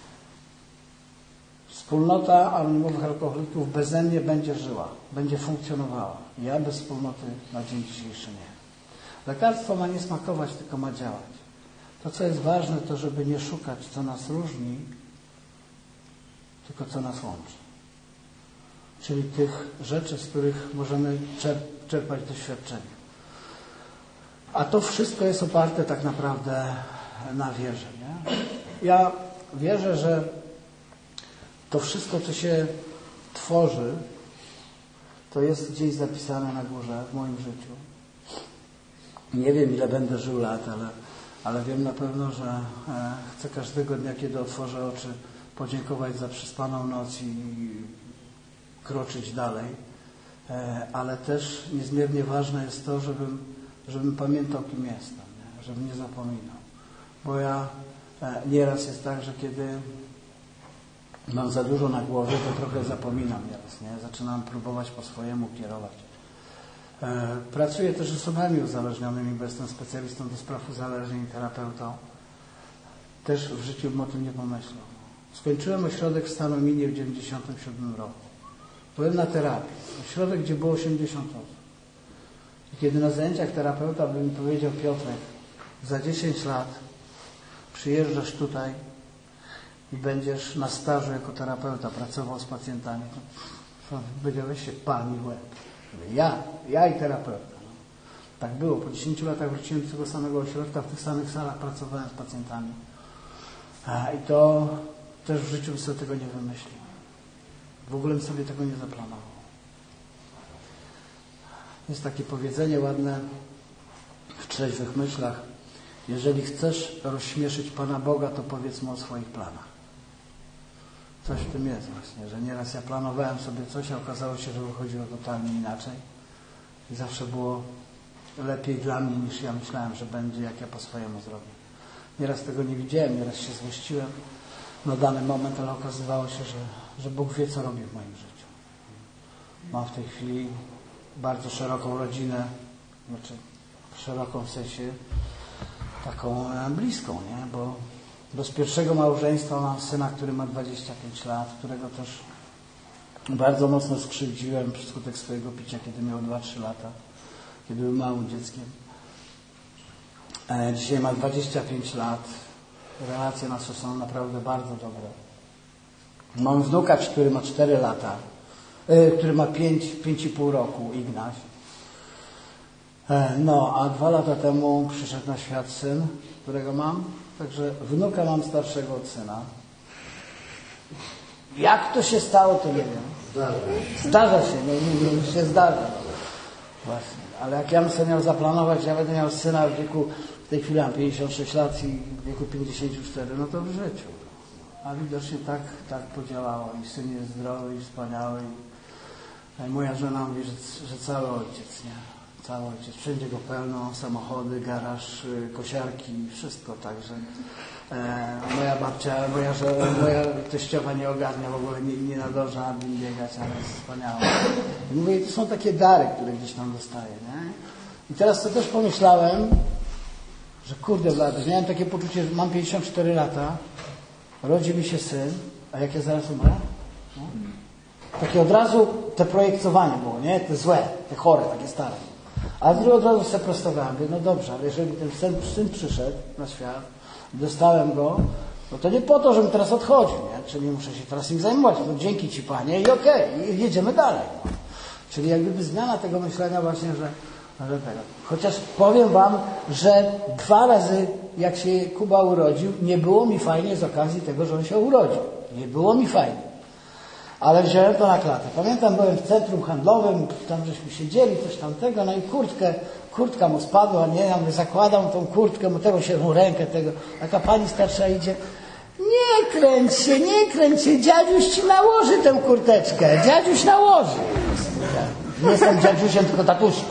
wspólnota anonimowych alkoholików beze mnie będzie żyła, będzie funkcjonowała. Ja bez wspólnoty na dzień dzisiejszy nie. Lekarstwo ma nie smakować, tylko ma działać. To, co jest ważne, to żeby nie szukać, co nas różni, tylko co nas łączy. Czyli tych rzeczy, z których możemy czerpać doświadczenie. A to wszystko jest oparte tak naprawdę na wierze. Nie? Ja wierzę, że to wszystko, co się tworzy, to jest gdzieś zapisane na górze w moim życiu. Nie wiem, ile będę żył lat, ale, ale wiem na pewno, że e, chcę każdego dnia, kiedy otworzę oczy, podziękować za przespaną noc i, i kroczyć dalej. E, ale też niezmiernie ważne jest to, żebym, żebym pamiętał, kim jestem, nie? Żebym nie zapominał. Bo ja e, nieraz jest tak, że kiedy mam za dużo na głowie, to trochę zapominam nieraz, nie? Zaczynam próbować po swojemu kierować. Pracuję też z osobami uzależnionymi, bo jestem specjalistą do spraw uzależnień, terapeutą. Też w życiu bym o tym nie pomyślał. Skończyłem ośrodek w Stanominie w dziewięćdziesiątym siódmym roku. Byłem na terapii. Ośrodek, gdzie było osiemdziesiąt osób. I kiedy na zajęciach terapeuta by mi powiedział: Piotrek, za dziesięć lat przyjeżdżasz tutaj i będziesz na stażu jako terapeuta pracował z pacjentami, to powiedziałeś się pani w łeb. Ja, ja i terapeuta. No. Tak było. Po dziesięciu latach wróciłem do tego samego ośrodka, w tych samych salach pracowałem z pacjentami. A, I to też w życiu bym sobie tego nie wymyślił. W ogóle bym sobie tego nie zaplanował. Jest takie powiedzenie ładne w trzeźwych myślach. Jeżeli chcesz rozśmieszyć Pana Boga, to powiedz Mu o swoich planach. Coś w tym jest właśnie, że nieraz ja planowałem sobie coś, a okazało się, że wychodziło totalnie inaczej. I zawsze było lepiej dla mnie, niż ja myślałem, że będzie, jak ja po swojemu zrobię. Nieraz tego nie widziałem, nieraz się złościłem na dany moment, ale okazywało się, że, że Bóg wie, co robi w moim życiu. Mam w tej chwili bardzo szeroką rodzinę, znaczy szeroką w sensie taką bliską, nie? Bo Bo z pierwszego małżeństwa mam syna, który ma dwadzieścia pięć lat, którego też bardzo mocno skrzywdziłem wskutek swojego picia, kiedy miał dwa trzy lata, kiedy był małym dzieckiem. Dzisiaj ma dwadzieścia pięć lat. Relacje nasze są naprawdę bardzo dobre. Mam wnuka, który ma cztery lata, yy, który ma pięć, pięć i pół roku, Ignaś. E, no, a dwa lata temu przyszedł na świat syn, którego mam. Także wnuka mam starszego od syna. Jak to się stało, to nie wiem. Zdarza się. Zdarza się, no, nie, nie, się zdarza. Właśnie. Ale jak ja bym sobie miał zaplanować, ja będę miał syna w wieku, w tej chwili mam pięćdziesiąt sześć lat i w wieku pięćdziesiąt cztery, no to w życiu. A widocznie tak, tak podziałało. I syn jest zdrowy i wspaniały. I moja żona mówi, że, że cały ojciec, nie? Cały ojciec. Wszędzie go pełno, samochody, garaż, kosiarki, wszystko. Także e, moja babcia, moja, żona, moja teściowa nie ogarnia w ogóle, nie, nie nadąża nad nim biegać, ale jest wspaniała. I mówię, to są takie dary, które gdzieś tam dostaję, nie? I teraz to też pomyślałem, że kurde blady, miałem takie poczucie, że mam pięćdziesiąt cztery lata, rodzi mi się syn, a jak ja zaraz umrę? No? Takie od razu te projektowanie było, nie? Te złe, te chore, takie stare. A drugi od razu sobie prostowałem. Mówię, no dobrze, ale jeżeli ten syn, syn przyszedł na świat, dostałem go, no to nie po to, żebym teraz odchodził, nie? Czyli muszę się teraz im zajmować. No dzięki Ci, Panie, i okej, okay, jedziemy dalej. No. Czyli jak gdyby zmiana tego myślenia właśnie, że, że tego. Chociaż powiem Wam, że dwa razy, jak się Kuba urodził, nie było mi fajnie z okazji tego, że on się urodził. Nie było mi fajnie. Ale wziąłem to na klatę. Pamiętam, byłem w centrum handlowym, tam żeśmy siedzieli, coś tamtego, no i kurtkę, kurtka mu spadła, nie, ja mówię, zakładam tą kurtkę, mu tego się, mu rękę tego. Taka pani starsza idzie, nie kręć się, nie kręć się, dziadziuś ci nałoży tę kurteczkę, dziadziuś nałoży. Nie jestem dziadziusiem, tylko tatusiem.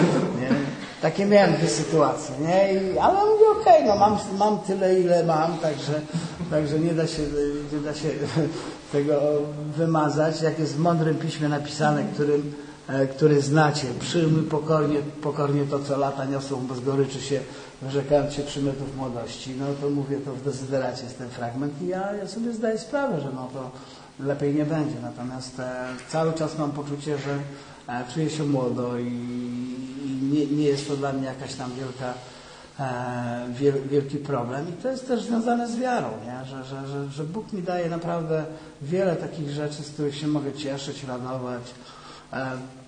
Takie miałem dwie sytuacje, nie? I, ale mówię, okej, okay, no mam, mam tyle, ile mam, także, także nie da się, nie da się tego wymazać. Jak jest w mądrym piśmie napisane, którym, e, który znacie, przyjmuj pokornie, pokornie to, co lata niosą, bo z goryczy się, wyrzekając się przymytów młodości. No to mówię, to w dezyderacie jest ten fragment i ja, ja sobie zdaję sprawę, że no to lepiej nie będzie. Natomiast e, cały czas mam poczucie, że e, czuję się młodo i Nie, nie jest to dla mnie jakaś tam wielka, e, wiel, wielki problem. I to jest też związane z wiarą, nie? Że, że, że, że Bóg mi daje naprawdę wiele takich rzeczy, z których się mogę cieszyć, radować. E,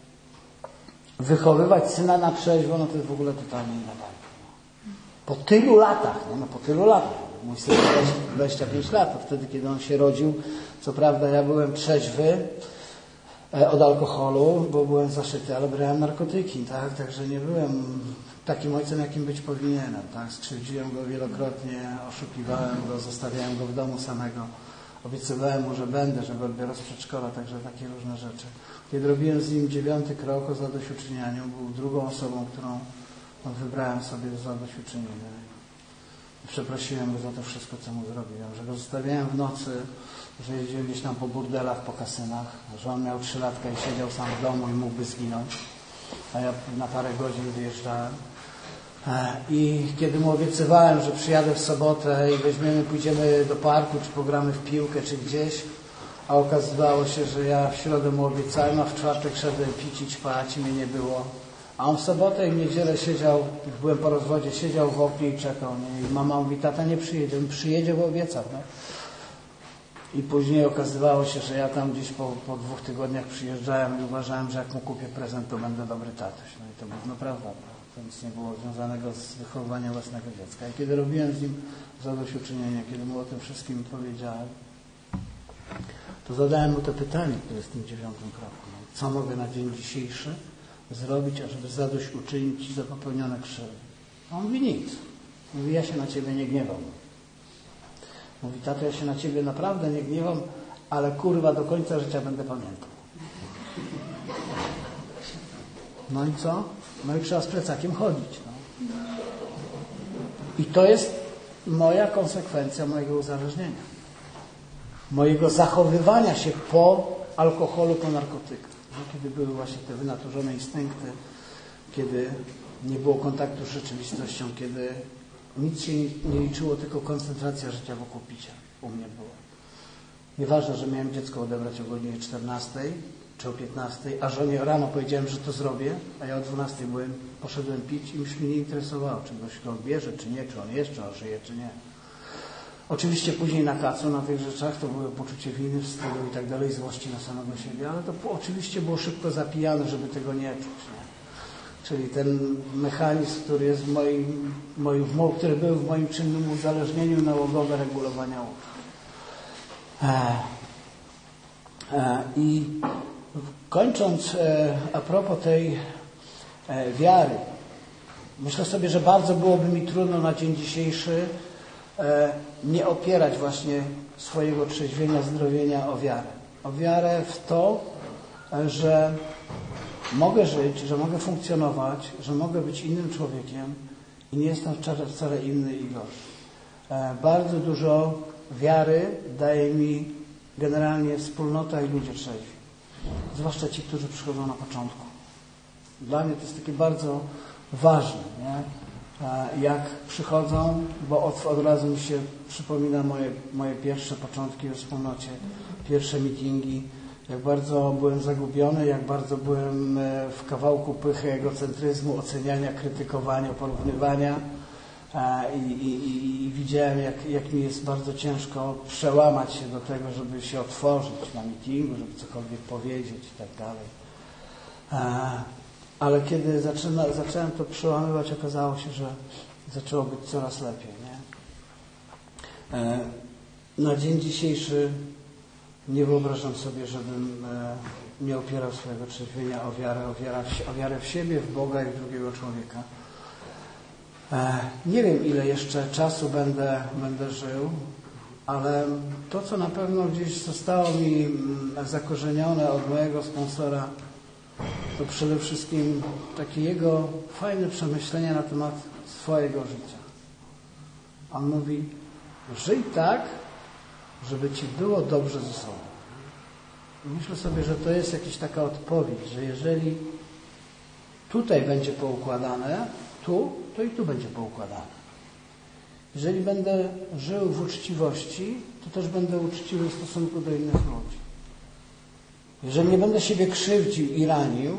wychowywać syna na trzeźwo, no to jest w ogóle totalnie inna bajka. No. Po tylu latach, nie? No po tylu latach. Mój syn ma dwadzieścia pięć lat, to wtedy, kiedy on się rodził, co prawda ja byłem trzeźwy od alkoholu, bo byłem zaszyty, ale brałem narkotyki, tak? Także nie byłem takim ojcem, jakim być powinienem, tak? Skrzywdziłem go wielokrotnie, oszukiwałem go, zostawiałem go w domu samego, obiecywałem mu, że będę, że go odbiorę z przedszkola, także takie różne rzeczy. Kiedy robiłem z nim dziewiąty krok o zadośćuczynianiu, był drugą osobą, którą wybrałem sobie do zadośćuczynienia. Przeprosiłem go za to wszystko, co mu zrobiłem, że go zostawiałem w nocy, że jeździłem gdzieś tam po burdelach, po kasynach, że on miał trzy latka i siedział sam w domu i mógłby zginąć, a ja na parę godzin wyjeżdżałem. I kiedy mu obiecywałem, że przyjadę w sobotę i weźmiemy, pójdziemy do parku, czy pogramy w piłkę, czy gdzieś, a okazywało się, że ja w środę mu obiecałem, a w czwartek szedłem pić i ćpać i mnie nie było. A on w sobotę i w niedzielę siedział, już byłem po rozwodzie, siedział w oknie i czekał. Nie? I mama mówi, tata nie przyjedzie, on przyjedzie, bo obiecał. Nie? I później okazywało się, że ja tam gdzieś po, po dwóch tygodniach przyjeżdżałem i uważałem, że jak mu kupię prezent, to będę dobry tatuś. No i to było prawda. To nic nie było związanego z wychowywaniem własnego dziecka. I kiedy robiłem z nim zadośćuczynienie, kiedy mu o tym wszystkim powiedziałem, to zadałem mu to pytanie, które jest w tym dziewiątym kroku. No, co mogę na dzień dzisiejszy zrobić, ażeby zadośćuczynić za popełnione krzywdy? A on mówi nic. Mówi, ja się na Ciebie nie gniewam. Mówi, tato, ja się na Ciebie naprawdę nie gniewam, ale kurwa do końca życia będę pamiętał. No i co? No i trzeba z plecakiem chodzić. No. I to jest moja konsekwencja mojego uzależnienia. Mojego zachowywania się po alkoholu, po narkotykach. Kiedy były właśnie te wynaturzone instynkty, kiedy nie było kontaktu z rzeczywistością, kiedy nic się nie liczyło, tylko koncentracja życia wokół picia. U mnie było. Nieważne, że miałem dziecko odebrać o godzinie czternastej czy o piętnastej, a żonie rano powiedziałem, że to zrobię, a ja o dwunastej byłem, poszedłem pić i już mnie nie interesowało, czy ktoś go odbierze, czy nie, czy on jest, czy on żyje, czy nie. Oczywiście później na kacu, na tych rzeczach to było poczucie winy, wstydu i tak dalej, złości na samego siebie, ale to po, oczywiście było szybko zapijane, żeby tego nie czuć. Nie? Czyli ten mechanizm, który jest w moim, moim, który był w moim czynnym uzależnieniu nałogowe regulowania uczuć. E, e, I kończąc e, a propos tej e, wiary, myślę sobie, że bardzo byłoby mi trudno na dzień dzisiejszy e, nie opierać właśnie swojego trzeźwienia, zdrowienia o wiarę. O wiarę w to, e, że mogę żyć, że mogę funkcjonować, że mogę być innym człowiekiem i nie jestem wcale, wcale inny i gorszy. E, bardzo dużo wiary daje mi generalnie wspólnota i ludzie trzeźwi. Zwłaszcza ci, którzy przychodzą na początku. Dla mnie to jest takie bardzo ważne, nie? Jak przychodzą, bo od, od razu mi się przypomina moje, moje pierwsze początki we wspólnocie, pierwsze meetingi, jak bardzo byłem zagubiony, jak bardzo byłem w kawałku pychy, egocentryzmu, oceniania, krytykowania, porównywania i, i, i widziałem, jak, jak mi jest bardzo ciężko przełamać się do tego, żeby się otworzyć na meetingu, żeby cokolwiek powiedzieć i tak dalej. Ale kiedy zaczyna, zacząłem to przełamywać, okazało się, że zaczęło być coraz lepiej. Nie? Na dzień dzisiejszy nie wyobrażam sobie, żebym nie opierał swojego trzeźwienia o wiarę, o wiarę, o wiarę w siebie, w Boga i w drugiego człowieka. Nie wiem, ile jeszcze czasu będę, będę żył, ale to, co na pewno gdzieś zostało mi zakorzenione od mojego sponsora, to przede wszystkim takie jego fajne przemyślenia na temat swojego życia. On mówi, żyj tak, żeby ci było dobrze ze sobą. I myślę sobie, że to jest jakaś taka odpowiedź, że jeżeli tutaj będzie poukładane, tu, to i tu będzie poukładane. Jeżeli będę żył w uczciwości, to też będę uczciwy w stosunku do innych ludzi. Jeżeli nie będę siebie krzywdził i ranił,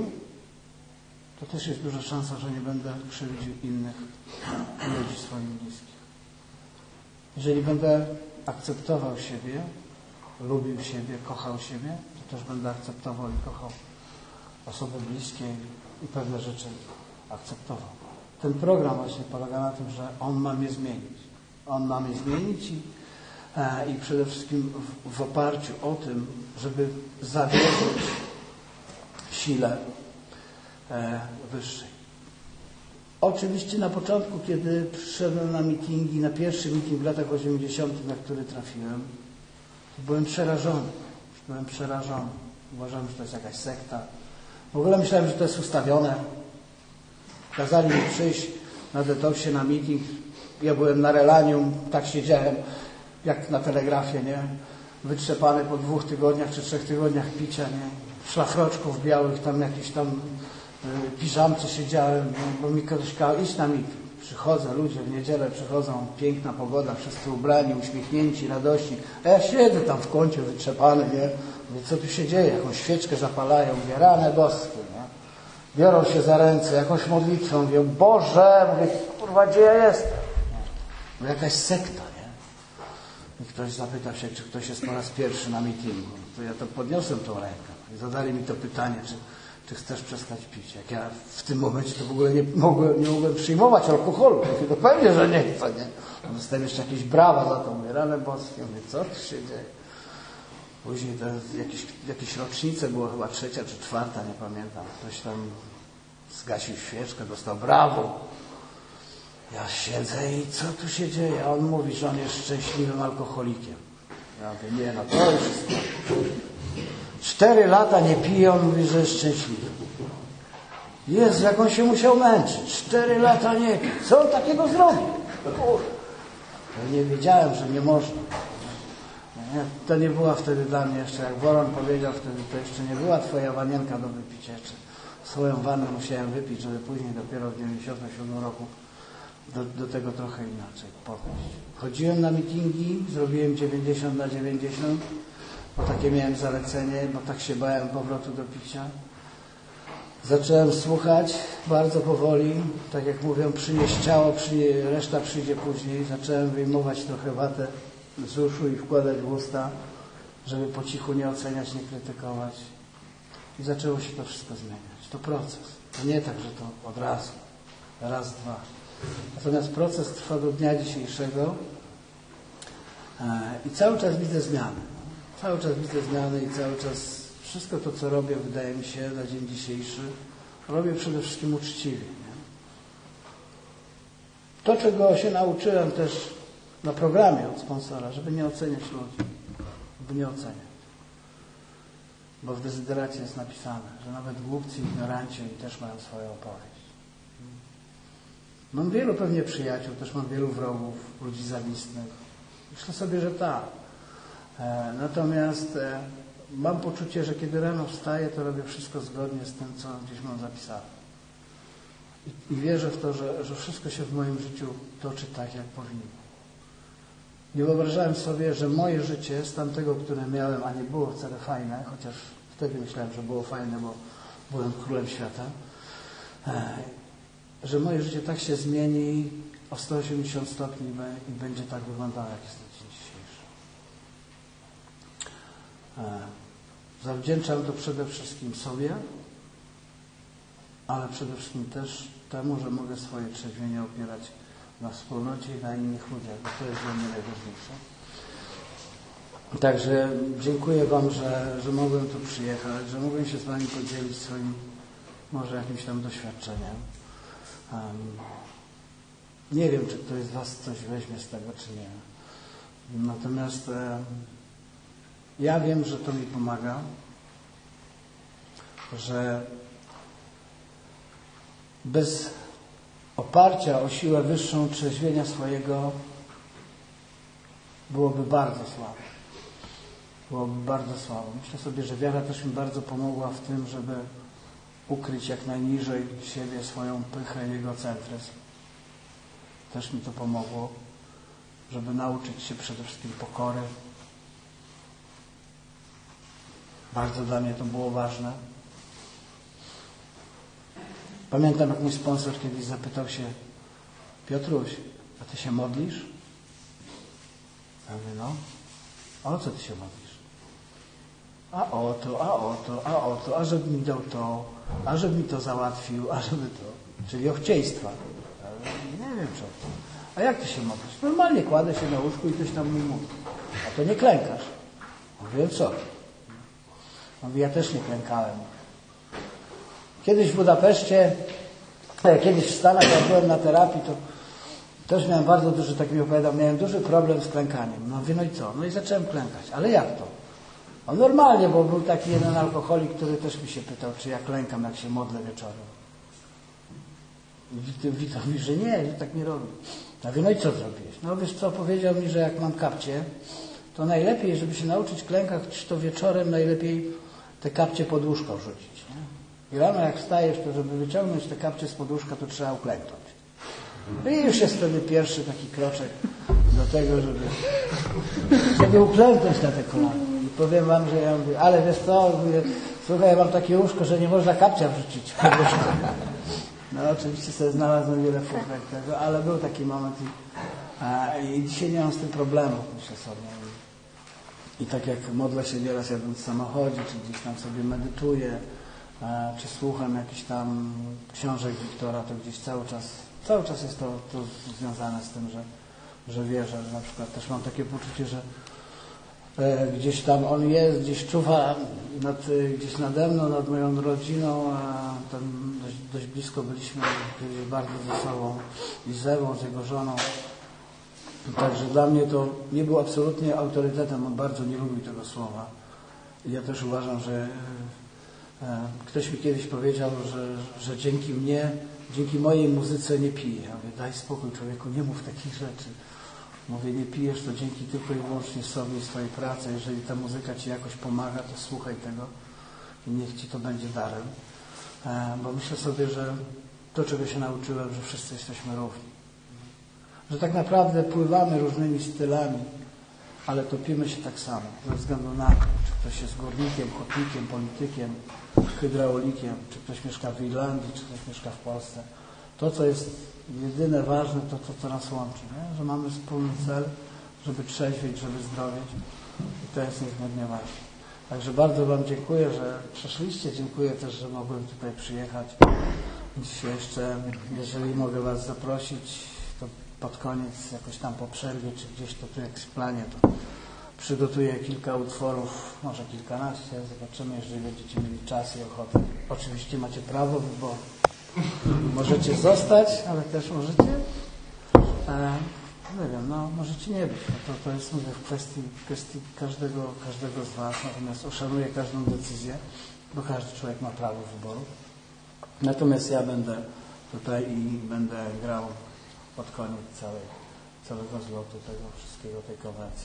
to też jest duża szansa, że nie będę krzywdził innych ludzi swoich bliskich. Jeżeli będę akceptował siebie, lubił siebie, kochał siebie, to też będę akceptował i kochał osoby bliskie i pewne rzeczy akceptował. Ten program właśnie polega na tym, że on ma mnie zmienić. On ma mnie zmienić i, e, i przede wszystkim w, w oparciu o tym, żeby zawierzyć sile e, wyższej. Oczywiście na początku, kiedy przyszedłem na meetingi, na pierwszy meeting w latach osiemdziesiątych, na który trafiłem, to byłem przerażony. Byłem przerażony. Uważałem, że to jest jakaś sekta. W ogóle myślałem, że to jest ustawione. Kazali mi przyjść na detoksie na meeting. Ja byłem na relanium, tak siedziałem, jak na telegrafie, nie? Wytrzepany po dwóch tygodniach czy trzech tygodniach picia, nie? W szlafroczków białych, tam jakiś tam y, piżamce siedziałem, nie? Bo mi ktoś kazał iść na meeting. Przychodzę, ludzie w niedzielę przychodzą, piękna pogoda, wszyscy ubrani, uśmiechnięci, radośni. A ja siedzę tam w kącie wytrzepany, nie? Mówię, co tu się dzieje? Jakąś świeczkę zapalają, mówię, rany boskie, nie? Biorą się za ręce, jakąś modlitwę, mówię, Boże, mówię, kurwa, gdzie ja jestem? Bo jakaś sekta, nie? I ktoś zapytał się, czy ktoś jest po raz pierwszy na meetingu. To ja to podniosłem tą rękę i zadali mi to pytanie, czy, czy chcesz przestać pić. Jak ja w tym momencie to w ogóle nie mogłem, nie mogłem przyjmować alkoholu. Ja to pewnie, że nie chcę, nie? Dostałem jeszcze jakieś brawa za to, mówię, rany boskie, mówię, co tu się dzieje? Później to jakieś, jakieś rocznice, było chyba trzecia czy czwarta, nie pamiętam. Ktoś tam zgasił świeczkę, dostał brawo. Ja siedzę i co tu się dzieje? A on mówi, że on jest szczęśliwym alkoholikiem. Ja mówię, nie, no to już jest... Cztery lata nie pije, on mówi, że jest szczęśliwy. Jezu, jak on się musiał męczyć. Cztery lata nie pije. Co on takiego zrobił? Ja nie wiedziałem, że nie można. Nie, to nie była wtedy dla mnie jeszcze, jak Woron powiedział wtedy, to jeszcze nie była twoja wanienka do wypicia. Jeszcze swoją wannę musiałem wypić, żeby później dopiero w dziewięćdziesiątym siódmym roku do, do tego trochę inaczej podejść. Chodziłem na meetingi, zrobiłem dziewięćdziesiąt na dziewięćdziesiąt, bo takie miałem zalecenie, bo tak się bałem powrotu do picia. Zacząłem słuchać bardzo powoli, tak jak mówią, przynieść ciało, przynie, reszta przyjdzie później. Zacząłem wyjmować trochę watę z uszu i wkładać w usta, żeby po cichu nie oceniać, nie krytykować. I zaczęło się to wszystko zmieniać. To proces. To nie tak, że to od razu. Raz, dwa. Natomiast proces trwa do dnia dzisiejszego i cały czas widzę zmiany. Cały czas widzę zmiany i cały czas wszystko to, co robię, wydaje mi się, na dzień dzisiejszy, robię przede wszystkim uczciwie. Nie? To, czego się nauczyłem też na programie od sponsora, żeby nie oceniać ludzi. Żeby nie oceniać. Bo w dezyderacie jest napisane, że nawet głupcy i ignoranci też mają swoją opowieść. Mam wielu pewnie przyjaciół, też mam wielu wrogów, ludzi zawistnych. Myślę sobie, że tak. E, natomiast e, mam poczucie, że kiedy rano wstaję, to robię wszystko zgodnie z tym, co gdzieś mam zapisane. I, i wierzę w to, że, że wszystko się w moim życiu toczy tak, jak powinno. Nie wyobrażałem sobie, że moje życie z tamtego, które miałem, a nie było wcale fajne, chociaż wtedy myślałem, że było fajne, bo byłem królem świata, e, że moje życie tak się zmieni o sto osiemdziesiąt stopni i będzie tak wyglądało, jak jest na dzień dzisiejszy. Zawdzięczam to przede wszystkim sobie, ale przede wszystkim też temu, że mogę swoje trzeźwienie opierać na wspólnocie i na innych ludziach, bo to jest dla mnie najważniejsze. Także dziękuję Wam, że, że mogłem tu przyjechać, że mogłem się z Wami podzielić swoim może jakimś tam doświadczeniem. Um, nie wiem, czy ktoś z Was coś weźmie z tego, czy nie. Natomiast e, ja wiem, że to mi pomaga, że bez oparcia o siłę wyższą trzeźwienia swojego byłoby bardzo słabo. Byłoby bardzo słabo. Myślę sobie, że wiara też mi bardzo pomogła w tym, żeby ukryć jak najniżej siebie swoją pychę i egocentryzm. Też mi to pomogło, żeby nauczyć się przede wszystkim pokory. Bardzo dla mnie to było ważne. Pamiętam, jak mój sponsor kiedyś zapytał się: Piotruś, a ty się modlisz? Ja mówię, no. A o co ty się modlisz? A o to, a o to, a o to, a żeby mi dał to, a żeby mi to załatwił, a żeby to. Czyli ochciejstwa. Ja nie wiem, co to. A jak ty się modlisz? Normalnie kładę się na łóżku i ktoś tam mi mówi. A to nie klękasz. Mówię, co? Mówię, ja też nie klękałem. Kiedyś w Budapeszcie, kiedyś w Stanach, jak byłem na terapii, to też miałem bardzo duży, tak mi opowiadał, miałem duży problem z klękaniem. No mówię, no i co? No i zacząłem klękać. Ale jak to? No normalnie, bo był taki jeden alkoholik, który też mi się pytał, czy ja klękam, jak się modlę wieczorem. I widzę mi, że nie, że tak nie robi. Ja mówię, no i co zrobiłeś? No wiesz co, powiedział mi, że jak mam kapcie, to najlepiej, żeby się nauczyć klękać, to wieczorem najlepiej te kapcie pod łóżko wrzucić. Nie? I rano jak wstajesz, to żeby wyciągnąć te kapcie z pod łóżka, to trzeba uklęknąć. No i już jest wtedy pierwszy taki kroczek do tego, żeby, żeby uklęknąć na te kolana. I powiem Wam, że ja mówię, ale wiesz co, mówię, słuchaj, ja mam takie łóżko, że nie można kapcia wrzucić pod łóżko. No oczywiście sobie znalazłem wiele futrek tego, ale był taki moment i, a, i dzisiaj nie mam z tym problemu, myślę sobie. I, I tak jak modlę się nieraz jadąc w samochodzie, czy gdzieś tam sobie medytuję, a, czy słucham jakichś tam książek Wiktora, to gdzieś cały czas, cały czas jest to, to związane z tym, że, że wierzę, że na przykład też mam takie poczucie, że e, gdzieś tam on jest, gdzieś czuwa nad, gdzieś nade mną, nad moją rodziną, a tam dość, dość blisko byliśmy kiedyś bardzo ze sobą i z Ewą, z jego żoną. Także dla mnie to nie był absolutnie autorytetem, on bardzo nie lubił tego słowa. I ja też uważam, że e, ktoś mi kiedyś powiedział, że, że dzięki mnie, dzięki mojej muzyce nie piję. Ja mówię, daj spokój człowieku, nie mów takich rzeczy. Mówię, nie pijesz to dzięki tylko i wyłącznie sobie i swojej pracy. Jeżeli ta muzyka Ci jakoś pomaga, to słuchaj tego i niech Ci to będzie darem. E, bo myślę sobie, że to, czego się nauczyłem, że wszyscy jesteśmy równi. Że tak naprawdę pływamy różnymi stylami, ale topimy się tak samo. Ze względu na to, czy ktoś jest górnikiem, hutnikiem, politykiem, hydraulikiem, czy ktoś mieszka w Irlandii, czy ktoś mieszka w Polsce. To, co jest jedyne ważne, to to, co nas łączy. Nie? Że mamy wspólny cel, żeby trzeźwieć, żeby zdrowieć. I to jest niezmiernie ważne. Także bardzo Wam dziękuję, że przyszliście. Dziękuję też, że mogłem tutaj przyjechać. Dzisiaj jeszcze, jeżeli mogę Was zaprosić, to pod koniec, jakoś tam po przerwie, czy gdzieś to tu jak w planie, to przygotuję kilka utworów, może kilkanaście. Zobaczymy, jeżeli będziecie mieli czas i ochotę. Oczywiście macie prawo wyboru. Możecie zostać, ale też możecie, e, nie wiem, no możecie nie być. No to, to jest, mówię, w kwestii, w kwestii każdego, każdego z Was. Natomiast oszanuję każdą decyzję, bo każdy człowiek ma prawo wyboru. Natomiast ja będę tutaj i będę grał pod koniec całej, całego zlotu tego wszystkiego, tej konwencji.